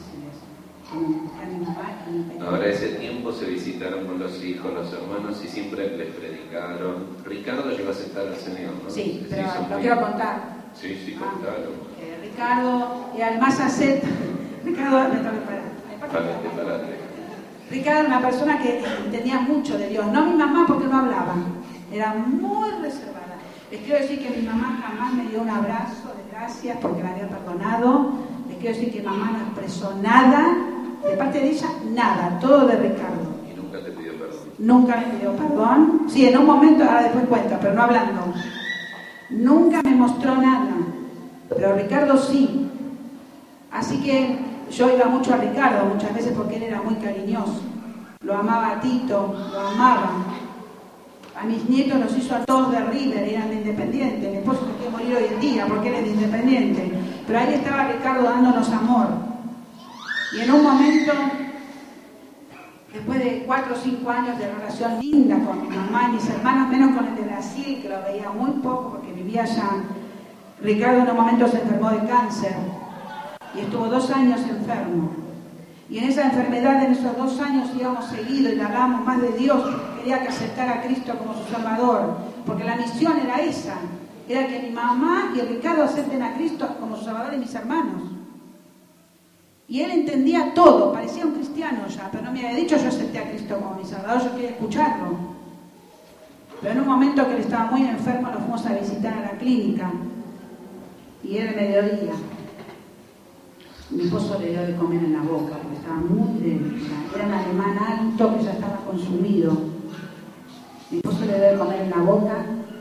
Ahora ese tiempo se visitaron con los hijos, los hermanos y siempre les predicaron. Ricardo llegó a aceptar al Señor, ¿no? Sí, pero lo quiero contar. Sí, contalo. Ricardo, y además acepta. Ricardo, me tengo que parar. Ricardo era una persona que entendía mucho de Dios, no mi mamá porque no hablaba, era muy reservada. Les quiero decir que mi mamá jamás me dio un abrazo de gracias porque la había perdonado. Les quiero decir que mamá no expresó nada, de parte de ella, nada, todo de Ricardo. ¿Y nunca te pidió perdón? Nunca me pidió perdón. Sí, en un momento, ahora después cuenta, pero no hablando. Nunca me mostró nada, pero Ricardo sí. Así que yo iba mucho a Ricardo muchas veces porque él era muy cariñoso. Lo amaba a Tito, lo amaba. A mis nietos los hizo a todos de River, eran de Independiente. Mi esposo se quiere morir hoy en día porque él es de Independiente. Pero ahí estaba Ricardo dándonos amor. Y en un momento, después de 4 o 5 años de relación linda con mi mamá y mis hermanos, menos con el de Brasil, que lo veía muy poco porque vivía allá, Ricardo en un momento se enfermó de cáncer y estuvo 2 años enfermo. Y en esa enfermedad, en esos 2 años íbamos seguido y le hablábamos más de Dios. Quería que aceptara a Cristo como su Salvador, porque la misión era esa, era que mi mamá y Ricardo acepten a Cristo como su Salvador y mis hermanos. Y él entendía todo, parecía un cristiano ya, pero no me había dicho yo acepté a Cristo como mi Salvador, yo quería escucharlo. Pero en un momento que él estaba muy enfermo, lo fuimos a visitar a la clínica. Y era el mediodía. Mi esposo le dio de comer en la boca, porque estaba muy débil. Era un alemán alto que ya estaba consumido. Mi esposo le dio de comer en la boca.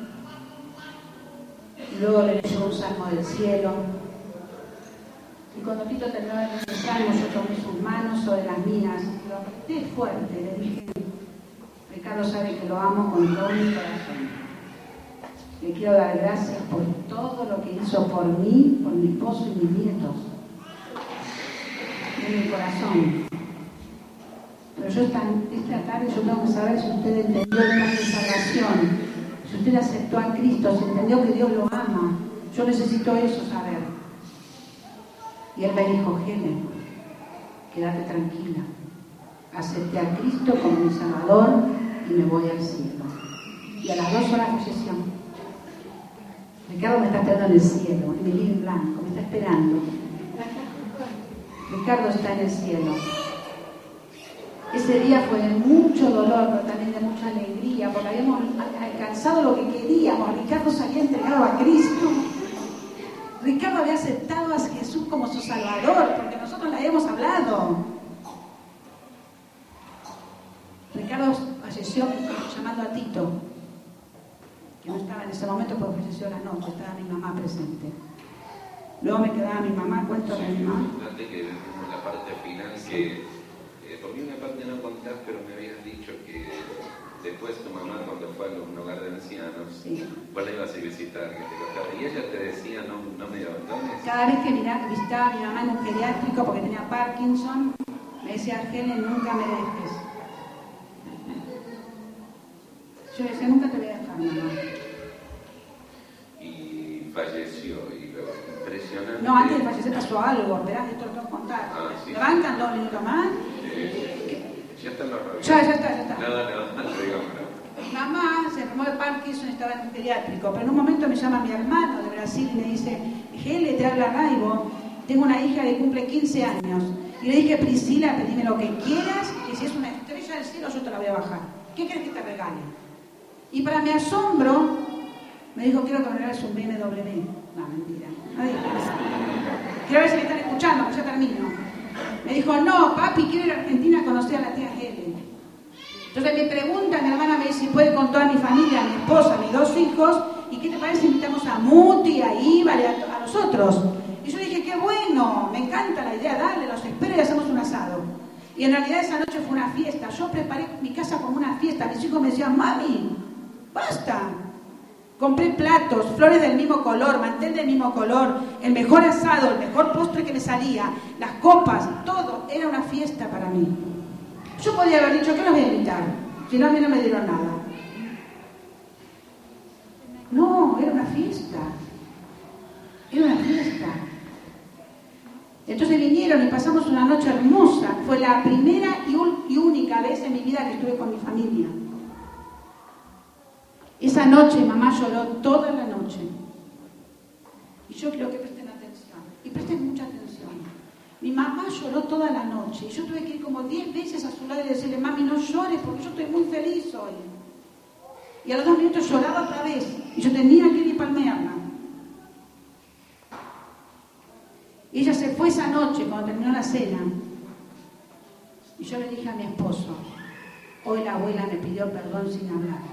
Luego le leyó un salmo del cielo. Y cuando Tito terminó de leer el salmo, yo tomé sus manos sobre las mías. Lo apreté fuerte, le dije: Ricardo sabe que lo amo con todo mi corazón. Le quiero dar gracias por todo lo que hizo por mí, por mi esposo y mis nietos. De mi corazón. Pero yo esta tarde yo tengo que saber si usted entendió el plan de salvación, si usted aceptó a Cristo, si entendió que Dios lo ama. Yo necesito eso saber. Y él me dijo: Helen, quédate tranquila. Acepté a Cristo como mi Salvador y me voy al cielo. Y a las 2 horas falleció. Ricardo me está esperando en el cielo, en mi living blanco, me está esperando. Ricardo está en el cielo. Ese día fue de mucho dolor, pero también de mucha alegría, porque habíamos alcanzado lo que queríamos. Ricardo se había entregado a Cristo. Ricardo había aceptado a Jesús como su Salvador, porque nosotros le habíamos hablado. Ricardo falleció llamando a Tito, que no estaba en ese momento porque falleció a la noche, estaba mi mamá presente. Luego me quedaba mi mamá, cuento de mi mamá. Antes que decimos la parte final, que por mí una parte no contás, pero me habías dicho que después tu mamá, cuando fue a un hogar de ancianos, vos la ibas a visitar, que te contaba, y ella te decía: no me abandones. Cada vez que visitaba a mi mamá en un geriátrico porque tenía Parkinson, me decía: Helen, nunca me dejes. Yo le decía: nunca te voy a dejar, mamá. Y falleció, y lo impresionante. No, antes de fallecer pasó algo, verás, esto lo tengo que contar. Sí. ¿Me bancan 2 minutos más? Ya están los rabios. Ya está. No, digamos. Mi mamá se enfermó de Parkinson, estaba en un geriátrico, pero en un momento me llama mi hermano de Brasil y me dice: Gele, te habla Raibo, tengo una hija que cumple 15 años. Y le dije: Priscila, pedime lo que quieras, que si es una estrella del cielo yo te la voy a bajar. ¿Qué quieres que te regale? Y para mi asombro, me dijo: quiero que me regales un BMW. No, mentira. No dijo eso. Quiero ver si me están escuchando, que ya termino. Me dijo: no, papi, quiero ir a Argentina a conocer a la tía Helen. Entonces me pregunta, mi hermana me dice si puede con toda mi familia, mi esposa, mis 2 hijos, y qué te parece si invitamos a Muti, a Ibar, a nosotros. Y yo dije: qué bueno, me encanta la idea, dale, los espero y hacemos un asado. Y en realidad esa noche fue una fiesta. Yo preparé mi casa como una fiesta. Mis hijos me decían: mami, basta. Compré platos, flores del mismo color, mantel del mismo color, el mejor asado, el mejor postre que me salía, las copas, todo. Era una fiesta para mí. Yo podía haber dicho: ¿qué los voy a invitar? Si no, a mí no me dieron nada. No, era una fiesta. Era una fiesta. Entonces vinieron y pasamos una noche hermosa. Fue la primera y única vez en mi vida que estuve con mi familia. Esa noche mamá lloró toda la noche. Y yo creo que presten atención. Y presten mucha atención. Mi mamá lloró toda la noche. Y yo tuve que ir como 10 veces a su lado y decirle: mami, no llores porque yo estoy muy feliz hoy. Y a los 2 minutos lloraba otra vez. Y yo tenía que ir y palmearla. Y ella se fue esa noche cuando terminó la cena. Y yo le dije a mi esposo: hoy la abuela me pidió perdón sin hablar.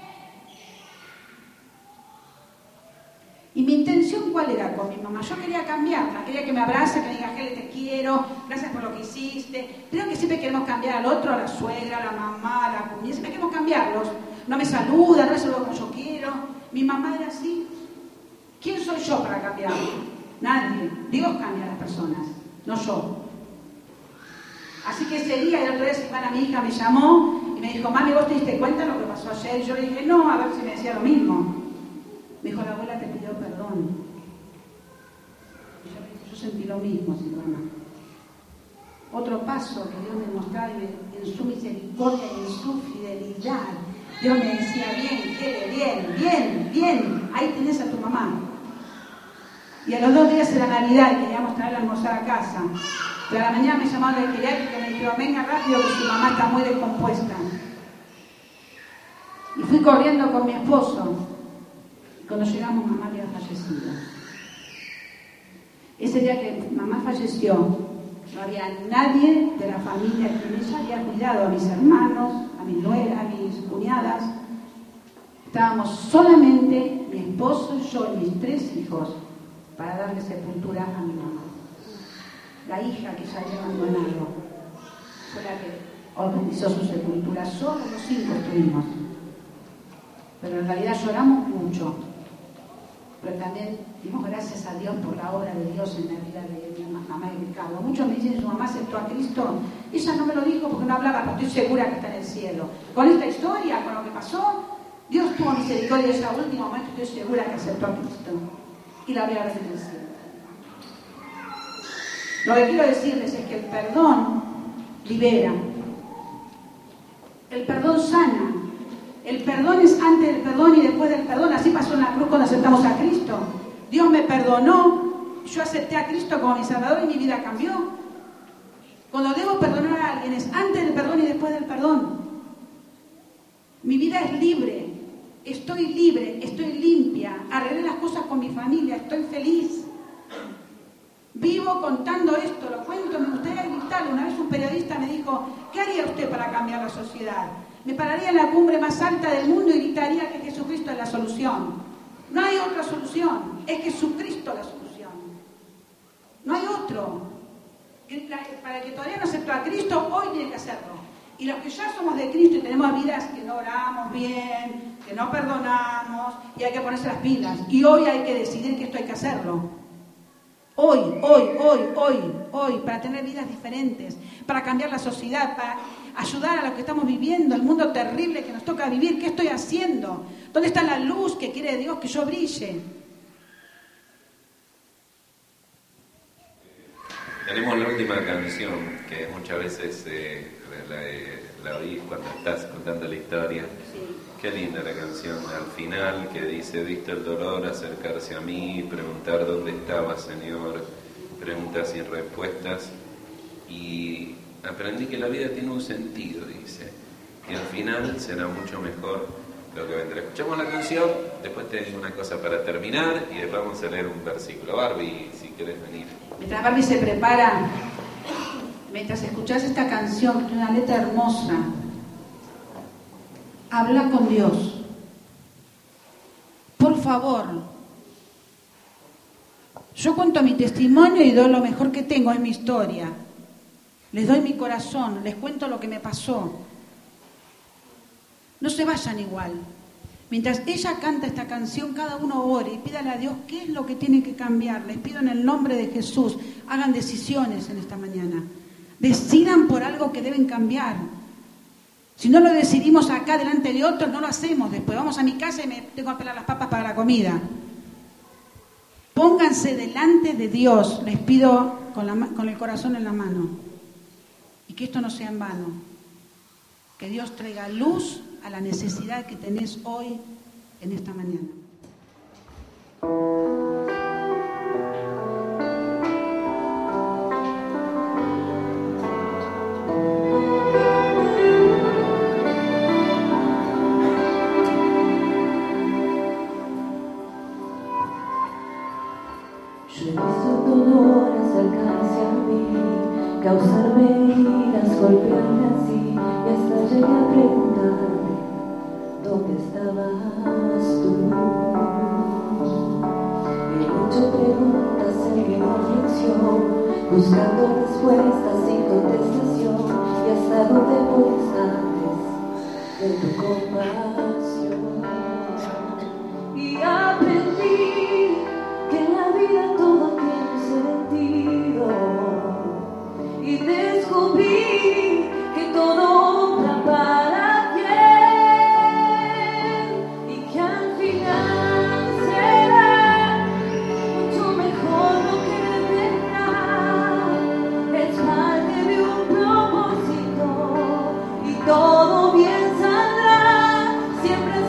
Y mi intención, ¿cuál era con mi mamá? Yo quería cambiarla, quería que me abrace, que me diga: Gele, te quiero, gracias por lo que hiciste. Creo que siempre queremos cambiar al otro, a la suegra, a la mamá, a la cuñada, siempre queremos cambiarlos. No me saluda, no me saluda como yo quiero. Mi mamá era así. ¿Quién soy yo para cambiarlo? Nadie. Dios cambia a las personas, no yo. Así que ese día, el otro día, semana, mi hija me llamó y me dijo: mami, ¿vos te diste cuenta de lo que pasó ayer? Y yo le dije: no, a ver si me decía lo mismo. Me dijo: la abuela te pidió perdón. Y yo le dije: yo sentí lo mismo, sin mamá. Otro paso que Dios me mostraba en su misericordia y en su fidelidad. Dios me decía: bien, Gele, bien, ahí tenés a tu mamá. Y a los 2 días de la Navidad, y queríamos traerla a almorzar a casa, pero a la mañana me llamaron del geriátrico y me dijeron: venga rápido que su mamá está muy descompuesta. Y fui corriendo con mi esposo. Cuando llegamos, mamá había fallecido. Ese día que mamá falleció, no había nadie de la familia que ella había cuidado, a mis hermanos, a mi nuera, a mis cuñadas. Estábamos solamente mi esposo, yo y mis 3 hijos para darle sepultura a mi mamá. La hija que ya había abandonado fue la que organizó su sepultura. Solo los 5 estuvimos. Pero en realidad lloramos mucho. Pero también dimos gracias a Dios por la obra de Dios en la vida de mi mamá y Ricardo. Muchos me dicen, su mamá aceptó a Cristo. Ella no me lo dijo porque no hablaba, pero estoy segura que está en el cielo. Con esta historia, con lo que pasó, Dios tuvo misericordia en ese último momento, estoy segura que aceptó a Cristo. Y la voy a ver en el cielo. Lo que quiero decirles es que el perdón libera. El perdón sana. El perdón es antes del perdón y después del perdón. Así pasó en la cruz cuando aceptamos a Cristo. Dios me perdonó, yo acepté a Cristo como mi Salvador y mi vida cambió. Cuando debo perdonar a alguien es antes del perdón y después del perdón. Mi vida es libre, estoy limpia, arreglé las cosas con mi familia, estoy feliz. Vivo contando esto, lo cuento, me gustaría gritarlo. Una vez un periodista me dijo, ¿qué haría usted para cambiar la sociedad? Me pararía en la cumbre más alta del mundo y gritaría que Jesucristo es la solución. No hay otra solución, es Jesucristo la solución. No hay otro. Para el que todavía no aceptó a Cristo, hoy tiene que hacerlo. Y los que ya somos de Cristo y tenemos vidas que no oramos bien, que no perdonamos, y hay que ponerse las pilas. Y hoy hay que decidir que esto hay que hacerlo. Hoy, para tener vidas diferentes, para cambiar la sociedad, para ayudar a los que estamos viviendo, el mundo terrible que nos toca vivir. ¿Qué estoy haciendo? ¿Dónde está la luz que quiere Dios que yo brille? Tenemos la última canción, que muchas veces la oís cuando estás contando la historia. Sí. Qué linda la canción, al final, que dice, visto el dolor acercarse a mí, preguntar dónde estaba, Señor, preguntas sin respuestas, y aprendí que la vida tiene un sentido, dice, y al final será mucho mejor lo que vendrá. Escuchamos la canción, después te digo una cosa para terminar, y después vamos a leer un versículo. Barbie, si querés venir. Mientras Barbie se prepara, mientras escuchás esta canción, que tiene una letra hermosa, habla con Dios. Por favor. Yo cuento mi testimonio y doy lo mejor que tengo, es mi historia. Les doy mi corazón, les cuento lo que me pasó. No se vayan igual. Mientras ella canta esta canción, cada uno ore y pídale a Dios qué es lo que tiene que cambiar. Les pido en el nombre de Jesús, hagan decisiones en esta mañana. Decidan por algo que deben cambiar. Si no lo decidimos acá delante de otros, no lo hacemos después. Vamos a mi casa y me tengo que pelar las papas para la comida. Pónganse delante de Dios, les pido con el corazón en la mano. Y que esto no sea en vano. Que Dios traiga luz a la necesidad que tenés hoy en esta mañana. Causarme heridas, golpearme así, y hasta llegué a preguntarme ¿dónde estabas tú? He hecho preguntas en mi reflexión, buscando respuestas sin contestación, y hasta dónde voy antes de tu compasión. Y aprendí que en la vida todo tiene sentido. Y descubrí que todo obra para bien y que al final será mucho mejor lo que vendrá. Es parte de un propósito y todo bien saldrá. Siempre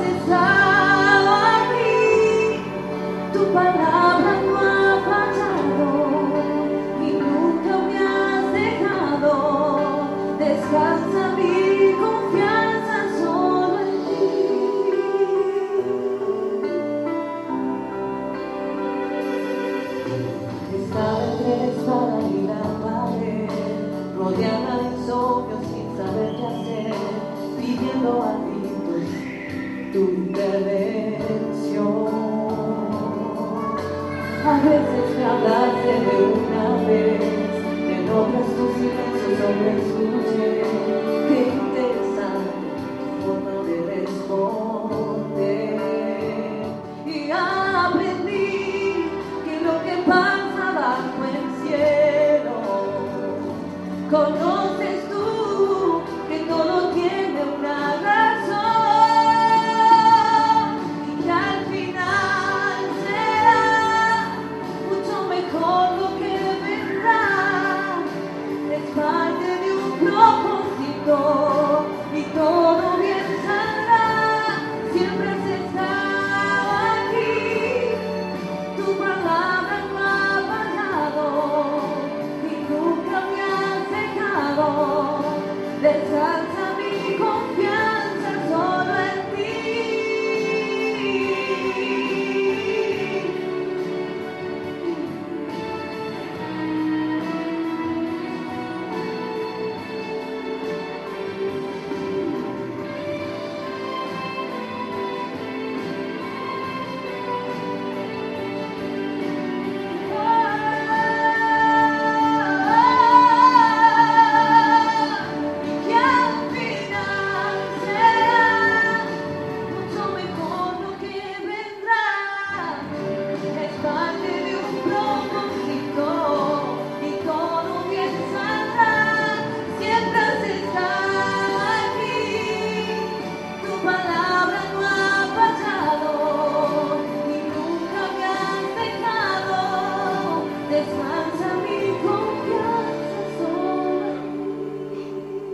Conoces tú que todo tiene una razón y que al final será mucho mejor lo que vendrá. Es parte de un propósito y todo bien saldrá. Siempre has estado aquí, tu palabra no ha fallado y nunca me has dejado. Descansa mi confianza solo en ti. Que al final será mucho mejor lo que vendrá. Es parte de un propósito y todo bien saldrá. Siempre has estado aquí, tu palabra no ha fallado y nunca me has dejado. Descansa mi confianza solo en ti.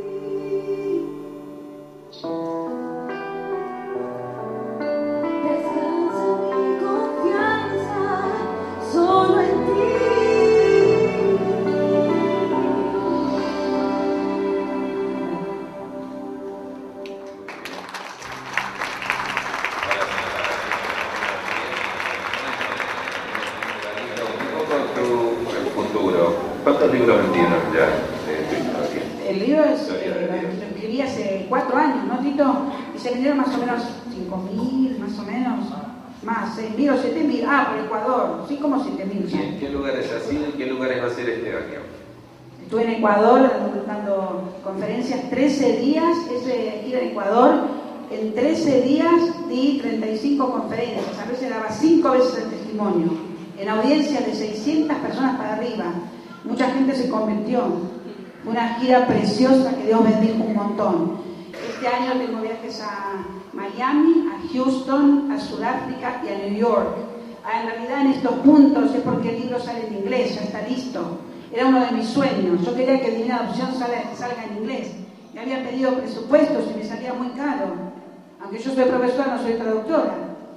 Descansa mi confianza solo en ti. Un poco el futuro. ¿Cuántos libros vendieron ya de tu historia? El libro es, Historia del libro. lo escribí hace 4 años, ¿no, Tito? Y se vendieron más o menos 5.000, más o menos, más 6.000 o 7.000. Ah, por Ecuador, sí, como 7.000 ¿Y ya. en qué lugares has ido y en qué lugares va a ser este año? Estuve en Ecuador dando conferencias 13 días, ese ir a Ecuador, en 13 días di 35 conferencias, a veces daba 5 veces el testimonio, en audiencias de 600 personas para arriba, mucha gente se convirtió, fue una gira preciosa que Dios bendijo un montón. Este año tengo viajes a Miami, a Houston, a Sudáfrica y a New York. En realidad en estos puntos es porque el libro sale en inglés, ya está listo. Era uno de mis sueños. Yo quería que Divina Adopción salga en inglés. Me había pedido presupuestos y me salía muy caro. Aunque yo soy profesora, no soy traductora.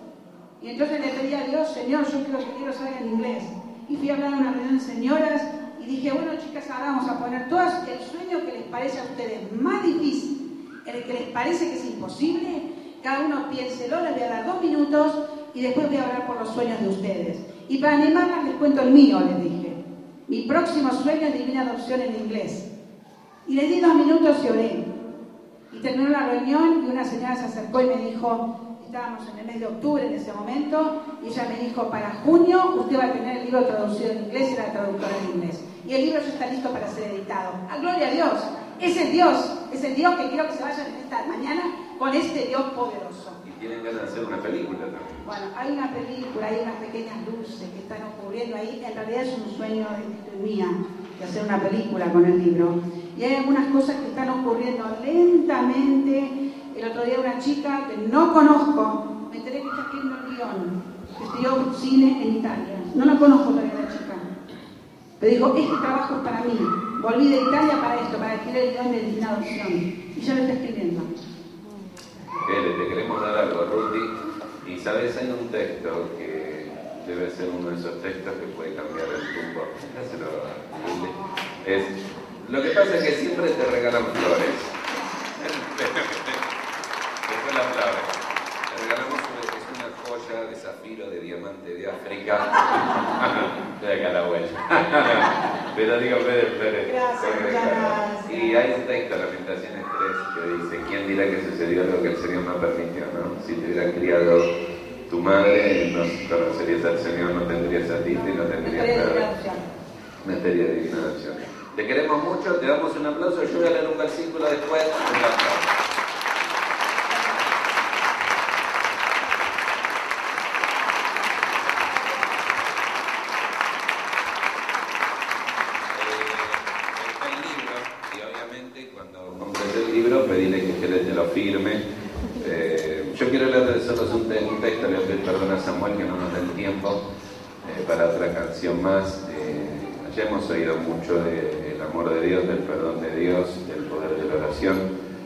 Y entonces le pedí a Dios, Señor, yo quiero que el libro salga en inglés. Y fui a hablar a una reunión de señoras y dije, bueno, chicas, ahora vamos a poner todas el sueño que les parece a ustedes más difícil, el que les parece que es imposible. Cada uno piénselo, les voy a dar 2 minutos y después voy a hablar por los sueños de ustedes. Y para animarlas les cuento el mío, les dije. Mi próximo sueño es Divina Adopción en inglés. Y les di 2 minutos y oré. Y terminó la reunión y una señora se acercó y me dijo, estábamos en el mes de octubre en ese momento, y ella me dijo, para junio usted va a tener el libro traducido en inglés, y era traductora en inglés. Y el libro ya está listo para ser editado. ¡A gloria a Dios! Es el Dios que quiero que se vayan en esta mañana con este Dios poderoso. Y tienen ganas de hacer una película también. Bueno, hay una película, hay unas pequeñas luces que están ocurriendo ahí. En realidad es un sueño mía de hacer una película con el libro. Y hay algunas cosas que están ocurriendo lentamente. El otro día una chica que no conozco, me enteré que está escribiendo el guión, que estudió cine en Italia. No la conozco todavía la chica. Pero dijo, este trabajo es para mí. Volví de Italia para esto, para escribir el guión de Divina Adopción. Y ya lo está escribiendo. Te queremos dar algo, Ruti. Y sabes, hay un texto que debe ser uno de esos textos que puede cambiar el rumbo. Dáselo a Ruti. Lo que pasa es que siempre te regalan flores. Después las flores. Te regalamos una joya de zafiro, de diamante de África. Estoy acá a la vuelta. Pero digo, Pérez. Gracias. Y hay un texto, Lamentaciones 3, que dice, ¿quién dirá que sucedió lo que el Señor no permitió? ¿No? Si te hubiera criado tu madre, no conocerías al Señor, no tendrías a Tito y no tendrías nada. Materia de Divina Adopción. Te queremos mucho, te damos un aplauso. Yo voy a leer un versículo después. Un aplauso. El libro libro, pedile que Gele te lo firme. Yo quiero leerles solo un texto, le pido perdón a Samuel que no nos da el tiempo para otra canción más. Ya hemos oído mucho del amor de Dios, del perdón de Dios, del poder de la oración.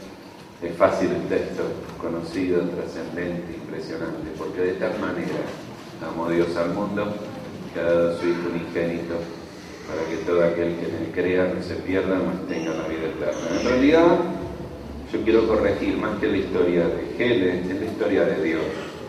Es fácil el texto, conocido, trascendente, impresionante, porque de tal manera amó Dios al mundo que ha dado a su Hijo unigénito para que todo aquel que en él crea no se pierda, mas tenga la vida eterna. En realidad, yo quiero corregir más que la historia de Gele, es la historia de Dios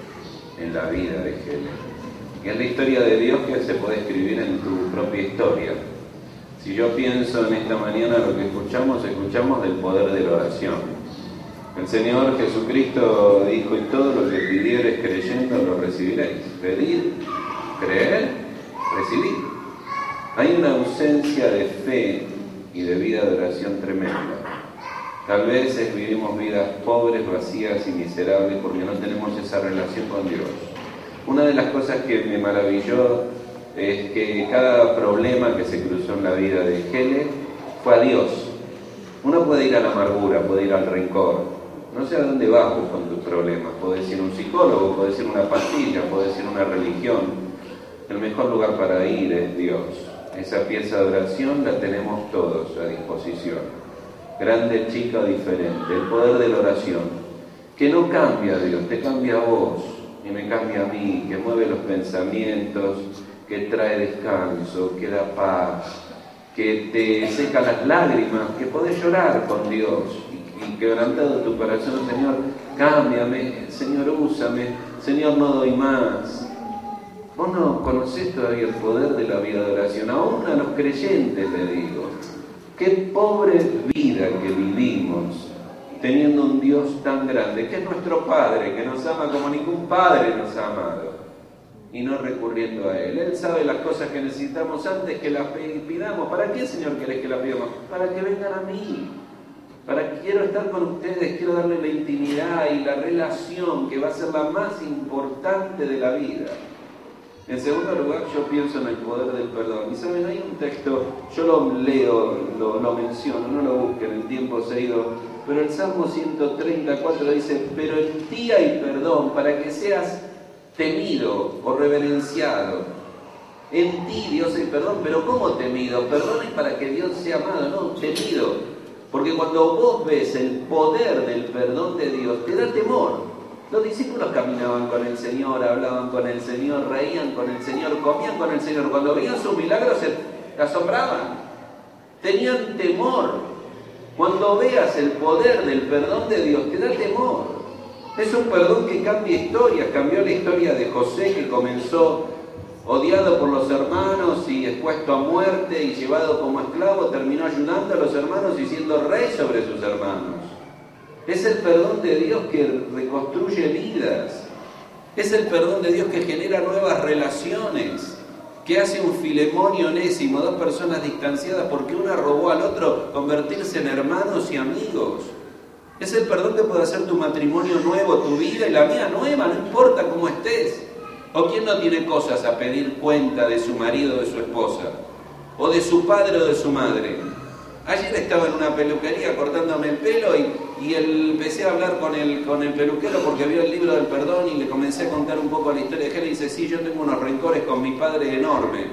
en la vida de Gele. Y es la historia de Dios que se puede escribir en tu propia historia. Si yo pienso en esta mañana lo que escuchamos del poder de la oración. El Señor Jesucristo dijo: y todo lo que pidiereis creyendo lo recibiréis. Pedir, creer, recibir. Hay una ausencia de fe y de vida de oración tremenda. Tal vez vivimos vidas pobres, vacías y miserables porque no tenemos esa relación con Dios. Una de las cosas que me maravilló es que cada problema que se cruzó en la vida de Gele fue a Dios. Uno puede ir a la amargura, puede ir al rencor. No sé a dónde vas con tus problemas. Puedes ir a un psicólogo, puedes ir a una pastilla, puedes ir a una religión. El mejor lugar para ir es Dios. Esa pieza de oración la tenemos todos a disposición. Grande, chica o diferente. El poder de la oración. Que no cambia a Dios, te cambia a vos y me cambia a mí. Que mueve los pensamientos, que trae descanso, que da paz, que te seca las lágrimas, que podés llorar con Dios. Y quebrantado tu corazón, Señor, cámbiame, Señor, úsame, Señor, no doy más. Vos no conocés todavía el poder de la vida de oración, aún a los creyentes le digo. Qué pobre vida que vivimos teniendo un Dios tan grande, que es nuestro Padre, que nos ama como ningún Padre nos ha amado, y no recurriendo a Él. Él sabe las cosas que necesitamos antes que las pidamos. ¿Para qué, Señor, querés que las pidamos? Para que vengan a mí. Para que quiero estar con ustedes, quiero darle la intimidad y la relación que va a ser la más importante de la vida. En segundo lugar, yo pienso en el poder del perdón. Y saben, hay un texto, yo lo leo, lo menciono, no lo busquen, el tiempo se ha ido, pero el Salmo 134 dice: pero en ti hay perdón para que seas temido o reverenciado. En ti, Dios, hay perdón, pero ¿cómo temido? Perdón es para que Dios sea amado, no, temido. Porque cuando vos ves el poder del perdón de Dios, te da temor. Los discípulos caminaban con el Señor, hablaban con el Señor, reían con el Señor, comían con el Señor. Cuando veían sus milagros se asombraban, tenían temor. Cuando veas el poder del perdón de Dios, te da temor. Es un perdón que cambia historias. Cambió la historia de José, que comenzó odiado por los hermanos y expuesto a muerte y llevado como esclavo, terminó ayudando a los hermanos y siendo rey sobre sus hermanos. Es el perdón de Dios que reconstruye vidas. Es el perdón de Dios que genera nuevas relaciones, que hace un Filemón y Onésimo, dos personas distanciadas porque una robó al otro, convertirse en hermanos y amigos. Es el perdón que puede hacer tu matrimonio nuevo, tu vida y la mía nueva, no importa cómo estés. ¿O quién no tiene cosas a pedir cuenta de su marido o de su esposa? ¿O de su padre o de su madre? Ayer estaba en una peluquería cortándome el pelo y empecé a hablar con el peluquero porque vio el libro del perdón y le comencé a contar un poco la historia de Gele y dice: sí, yo tengo unos rencores con mi padre enormes.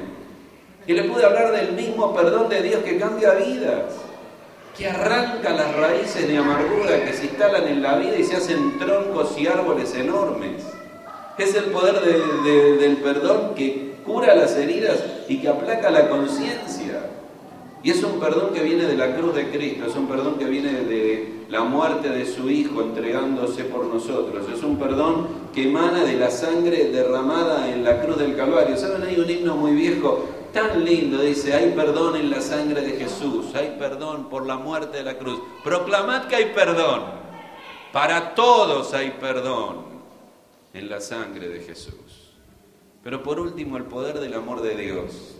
Y le pude hablar del mismo perdón de Dios que cambia vidas, que arranca las raíces de amargura que se instalan en la vida y se hacen troncos y árboles enormes. Es el poder del perdón que cura las heridas y que aplaca la conciencia. Y es un perdón que viene de la cruz de Cristo, es un perdón que viene de la muerte de su Hijo entregándose por nosotros. Es un perdón que emana de la sangre derramada en la cruz del Calvario. ¿Saben? Hay un himno muy viejo, tan lindo, dice: hay perdón en la sangre de Jesús, hay perdón por la muerte de la cruz. Proclamad que hay perdón, para todos hay perdón en la sangre de Jesús. Pero por último, el poder del amor de Dios.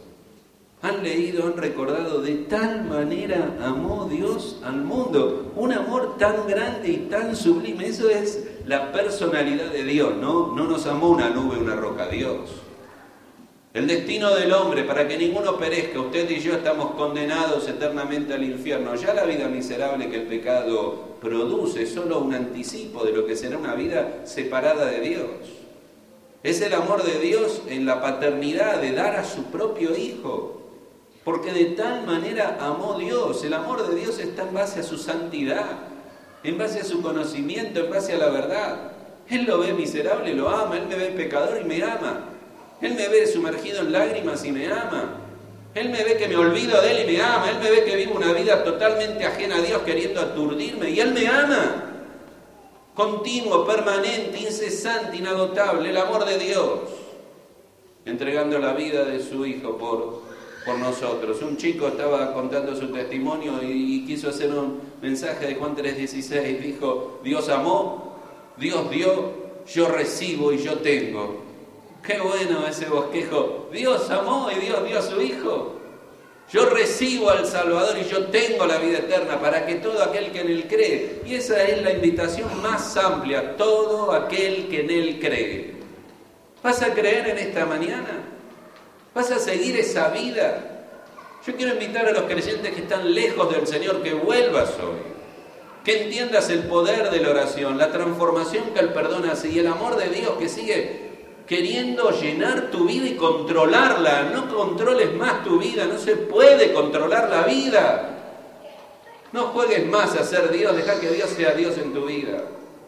Han leído, han recordado: de tal manera amó Dios al mundo. Un amor tan grande y tan sublime. Eso es la personalidad de Dios, ¿no? No nos amó una nube, una roca. Dios El destino del hombre, para que ninguno perezca, usted y yo estamos condenados eternamente al infierno. Ya la vida miserable que el pecado produce es solo un anticipo de lo que será una vida separada de Dios. Es el amor de Dios en la paternidad de dar a su propio Hijo. Porque de tal manera amó Dios. El amor de Dios está en base a su santidad, en base a su conocimiento, en base a la verdad. Él lo ve miserable, lo ama. Él me ve pecador y me ama. Él me ve sumergido en lágrimas y me ama. Él me ve que me olvido de Él y me ama. Él me ve que vivo una vida totalmente ajena a Dios, queriendo aturdirme, y Él me ama. Continuo, permanente, incesante, inagotable, el amor de Dios, entregando la vida de su Hijo por nosotros. Un chico estaba contando su testimonio y quiso hacer un mensaje de Juan 3:16. Dijo: Dios amó, Dios dio, yo recibo y yo tengo. Qué bueno ese bosquejo. Dios amó y Dios dio a su Hijo. Yo recibo al Salvador y yo tengo la vida eterna para que todo aquel que en Él cree. Y esa es la invitación más amplia, todo aquel que en Él cree. ¿Vas a creer en esta mañana? ¿Vas a seguir esa vida? Yo quiero invitar a los creyentes que están lejos del Señor que vuelvas hoy. Que entiendas el poder de la oración, la transformación que el perdón hace y el amor de Dios que sigue queriendo llenar tu vida y controlarla. No controles más tu vida, no se puede controlar la vida. No juegues más a ser Dios, deja que Dios sea Dios en tu vida.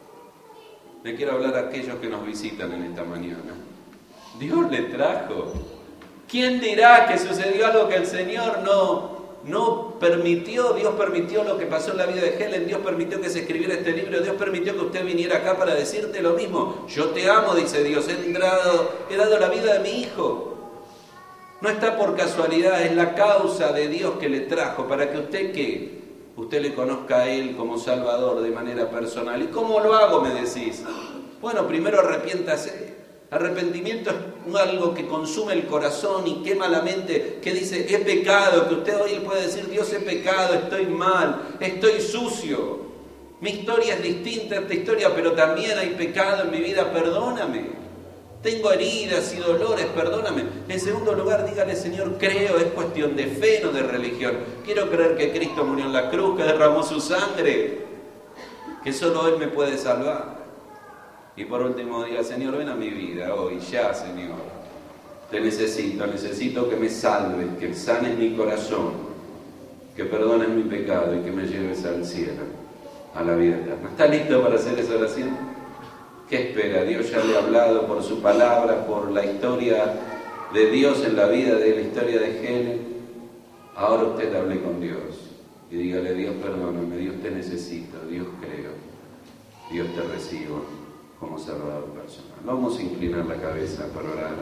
Le quiero hablar a aquellos que nos visitan en esta mañana. Dios le trajo. ¿Quién dirá que sucedió algo que el Señor no permitió? Dios permitió lo que pasó en la vida de Helen. Dios permitió que se escribiera este libro. Dios permitió que usted viniera acá para decirte lo mismo. Yo te amo, dice Dios. He dado la vida de mi Hijo. No está por casualidad, es la causa de Dios que le trajo para que usted le conozca a Él como Salvador de manera personal. ¿Y cómo lo hago, me decís? Bueno, primero arrepiéntase. Arrepentimiento es algo que consume el corazón y quema la mente, que dice: he pecado, que usted hoy puede decir: Dios, he pecado, estoy mal, estoy sucio, mi historia es distinta a esta historia, pero también hay pecado en mi vida, perdóname, tengo heridas y dolores, perdóname. En segundo lugar, dígale: Señor, creo, es cuestión de fe, no de religión, quiero creer que Cristo murió en la cruz, que derramó su sangre, que solo Él me puede salvar. Y por último, diga: Señor, ven a mi vida hoy, ya, Señor. Te necesito que me salves, que sanes mi corazón, que perdones mi pecado y que me lleves al cielo, a la vida eterna. ¿Está listo para hacer esa oración? ¿Qué espera? Dios ya le ha hablado por su palabra, por la historia de Dios en la vida, de la historia de Helen. Ahora usted hable con Dios y dígale: Dios, perdóname, Dios, te necesito, Dios, creo, Dios, te recibo como Salvador personal. Vamos a inclinar la cabeza para orar.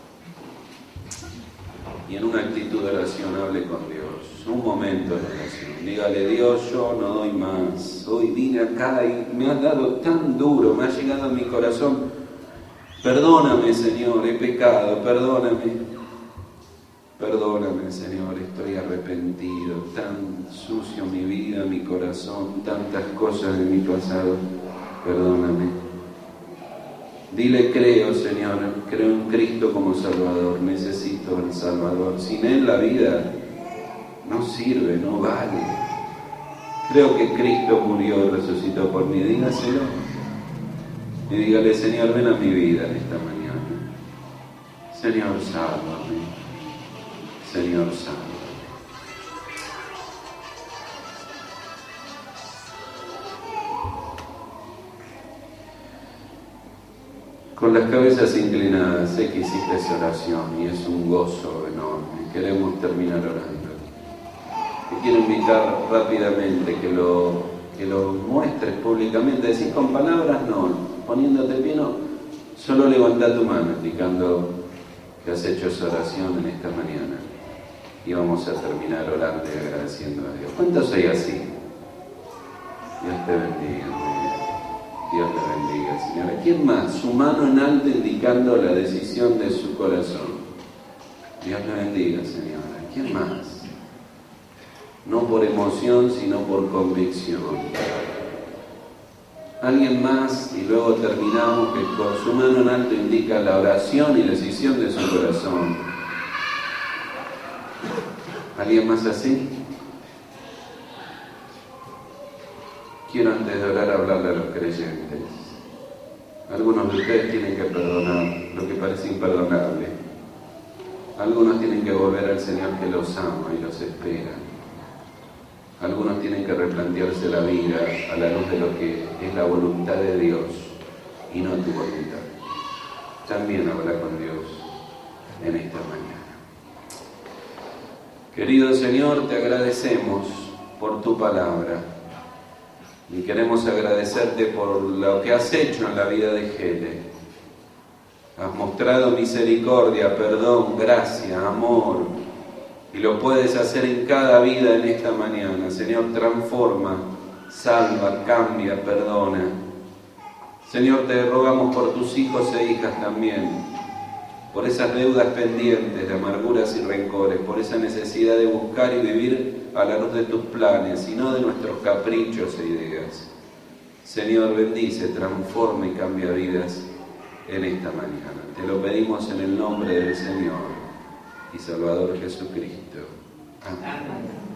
Y en una actitud de oración hable con Dios. Un momento de oración. Dígale: Dios, yo no doy más. Hoy vine acá y me has dado tan duro, me ha llegado a mi corazón. Perdóname, Señor, he pecado, perdóname. Perdóname, Señor, estoy arrepentido. Tan sucio mi vida, mi corazón, tantas cosas de mi pasado. Perdóname. Dile: creo, Señor, creo en Cristo como Salvador, necesito al Salvador. Sin Él la vida no sirve, no vale. Creo que Cristo murió y resucitó por mí. Dígaselo. Y dígale: Señor, ven a mi vida en esta mañana. Señor, sálvame. Señor, sálvame. Con las cabezas inclinadas, sé que hiciste esa oración y es un gozo enorme. Queremos terminar orando. Te quiero invitar rápidamente que lo muestres públicamente. Decís con palabras, no, poniéndote pie, no. Solo levanta tu mano indicando que has hecho esa oración en esta mañana. Y vamos a terminar orando y agradeciendo a Dios. ¿Cuántos hay así? Dios te bendiga. Dios te bendiga, señora. ¿Quién más? Su mano en alto indicando la decisión de su corazón. Dios te bendiga, señora. ¿Quién más? No por emoción, sino por convicción. Alguien más, y luego terminamos, que con su mano en alto indica la oración y la decisión de su corazón. ¿Alguien más así? Quiero antes de orar hablarle a los creyentes. Algunos de ustedes tienen que perdonar lo que parece imperdonable. Algunos tienen que volver al Señor que los ama y los espera. Algunos tienen que replantearse la vida a la luz de lo que es la voluntad de Dios y no tu voluntad. También habla con Dios en esta mañana. Querido Señor, te agradecemos por tu palabra y queremos agradecerte por lo que has hecho en la vida de Gele. Has mostrado misericordia, perdón, gracia, amor, y lo puedes hacer en cada vida en esta mañana. Señor, transforma, salva, cambia, perdona. Señor, te rogamos por tus hijos e hijas también, por esas deudas pendientes de amarguras y rencores, por esa necesidad de buscar y vivir a la luz de tus planes y no de nuestros caprichos e ideas. Señor, bendice, transforma y cambia vidas en esta mañana. Te lo pedimos en el nombre del Señor y Salvador Jesucristo. Amén.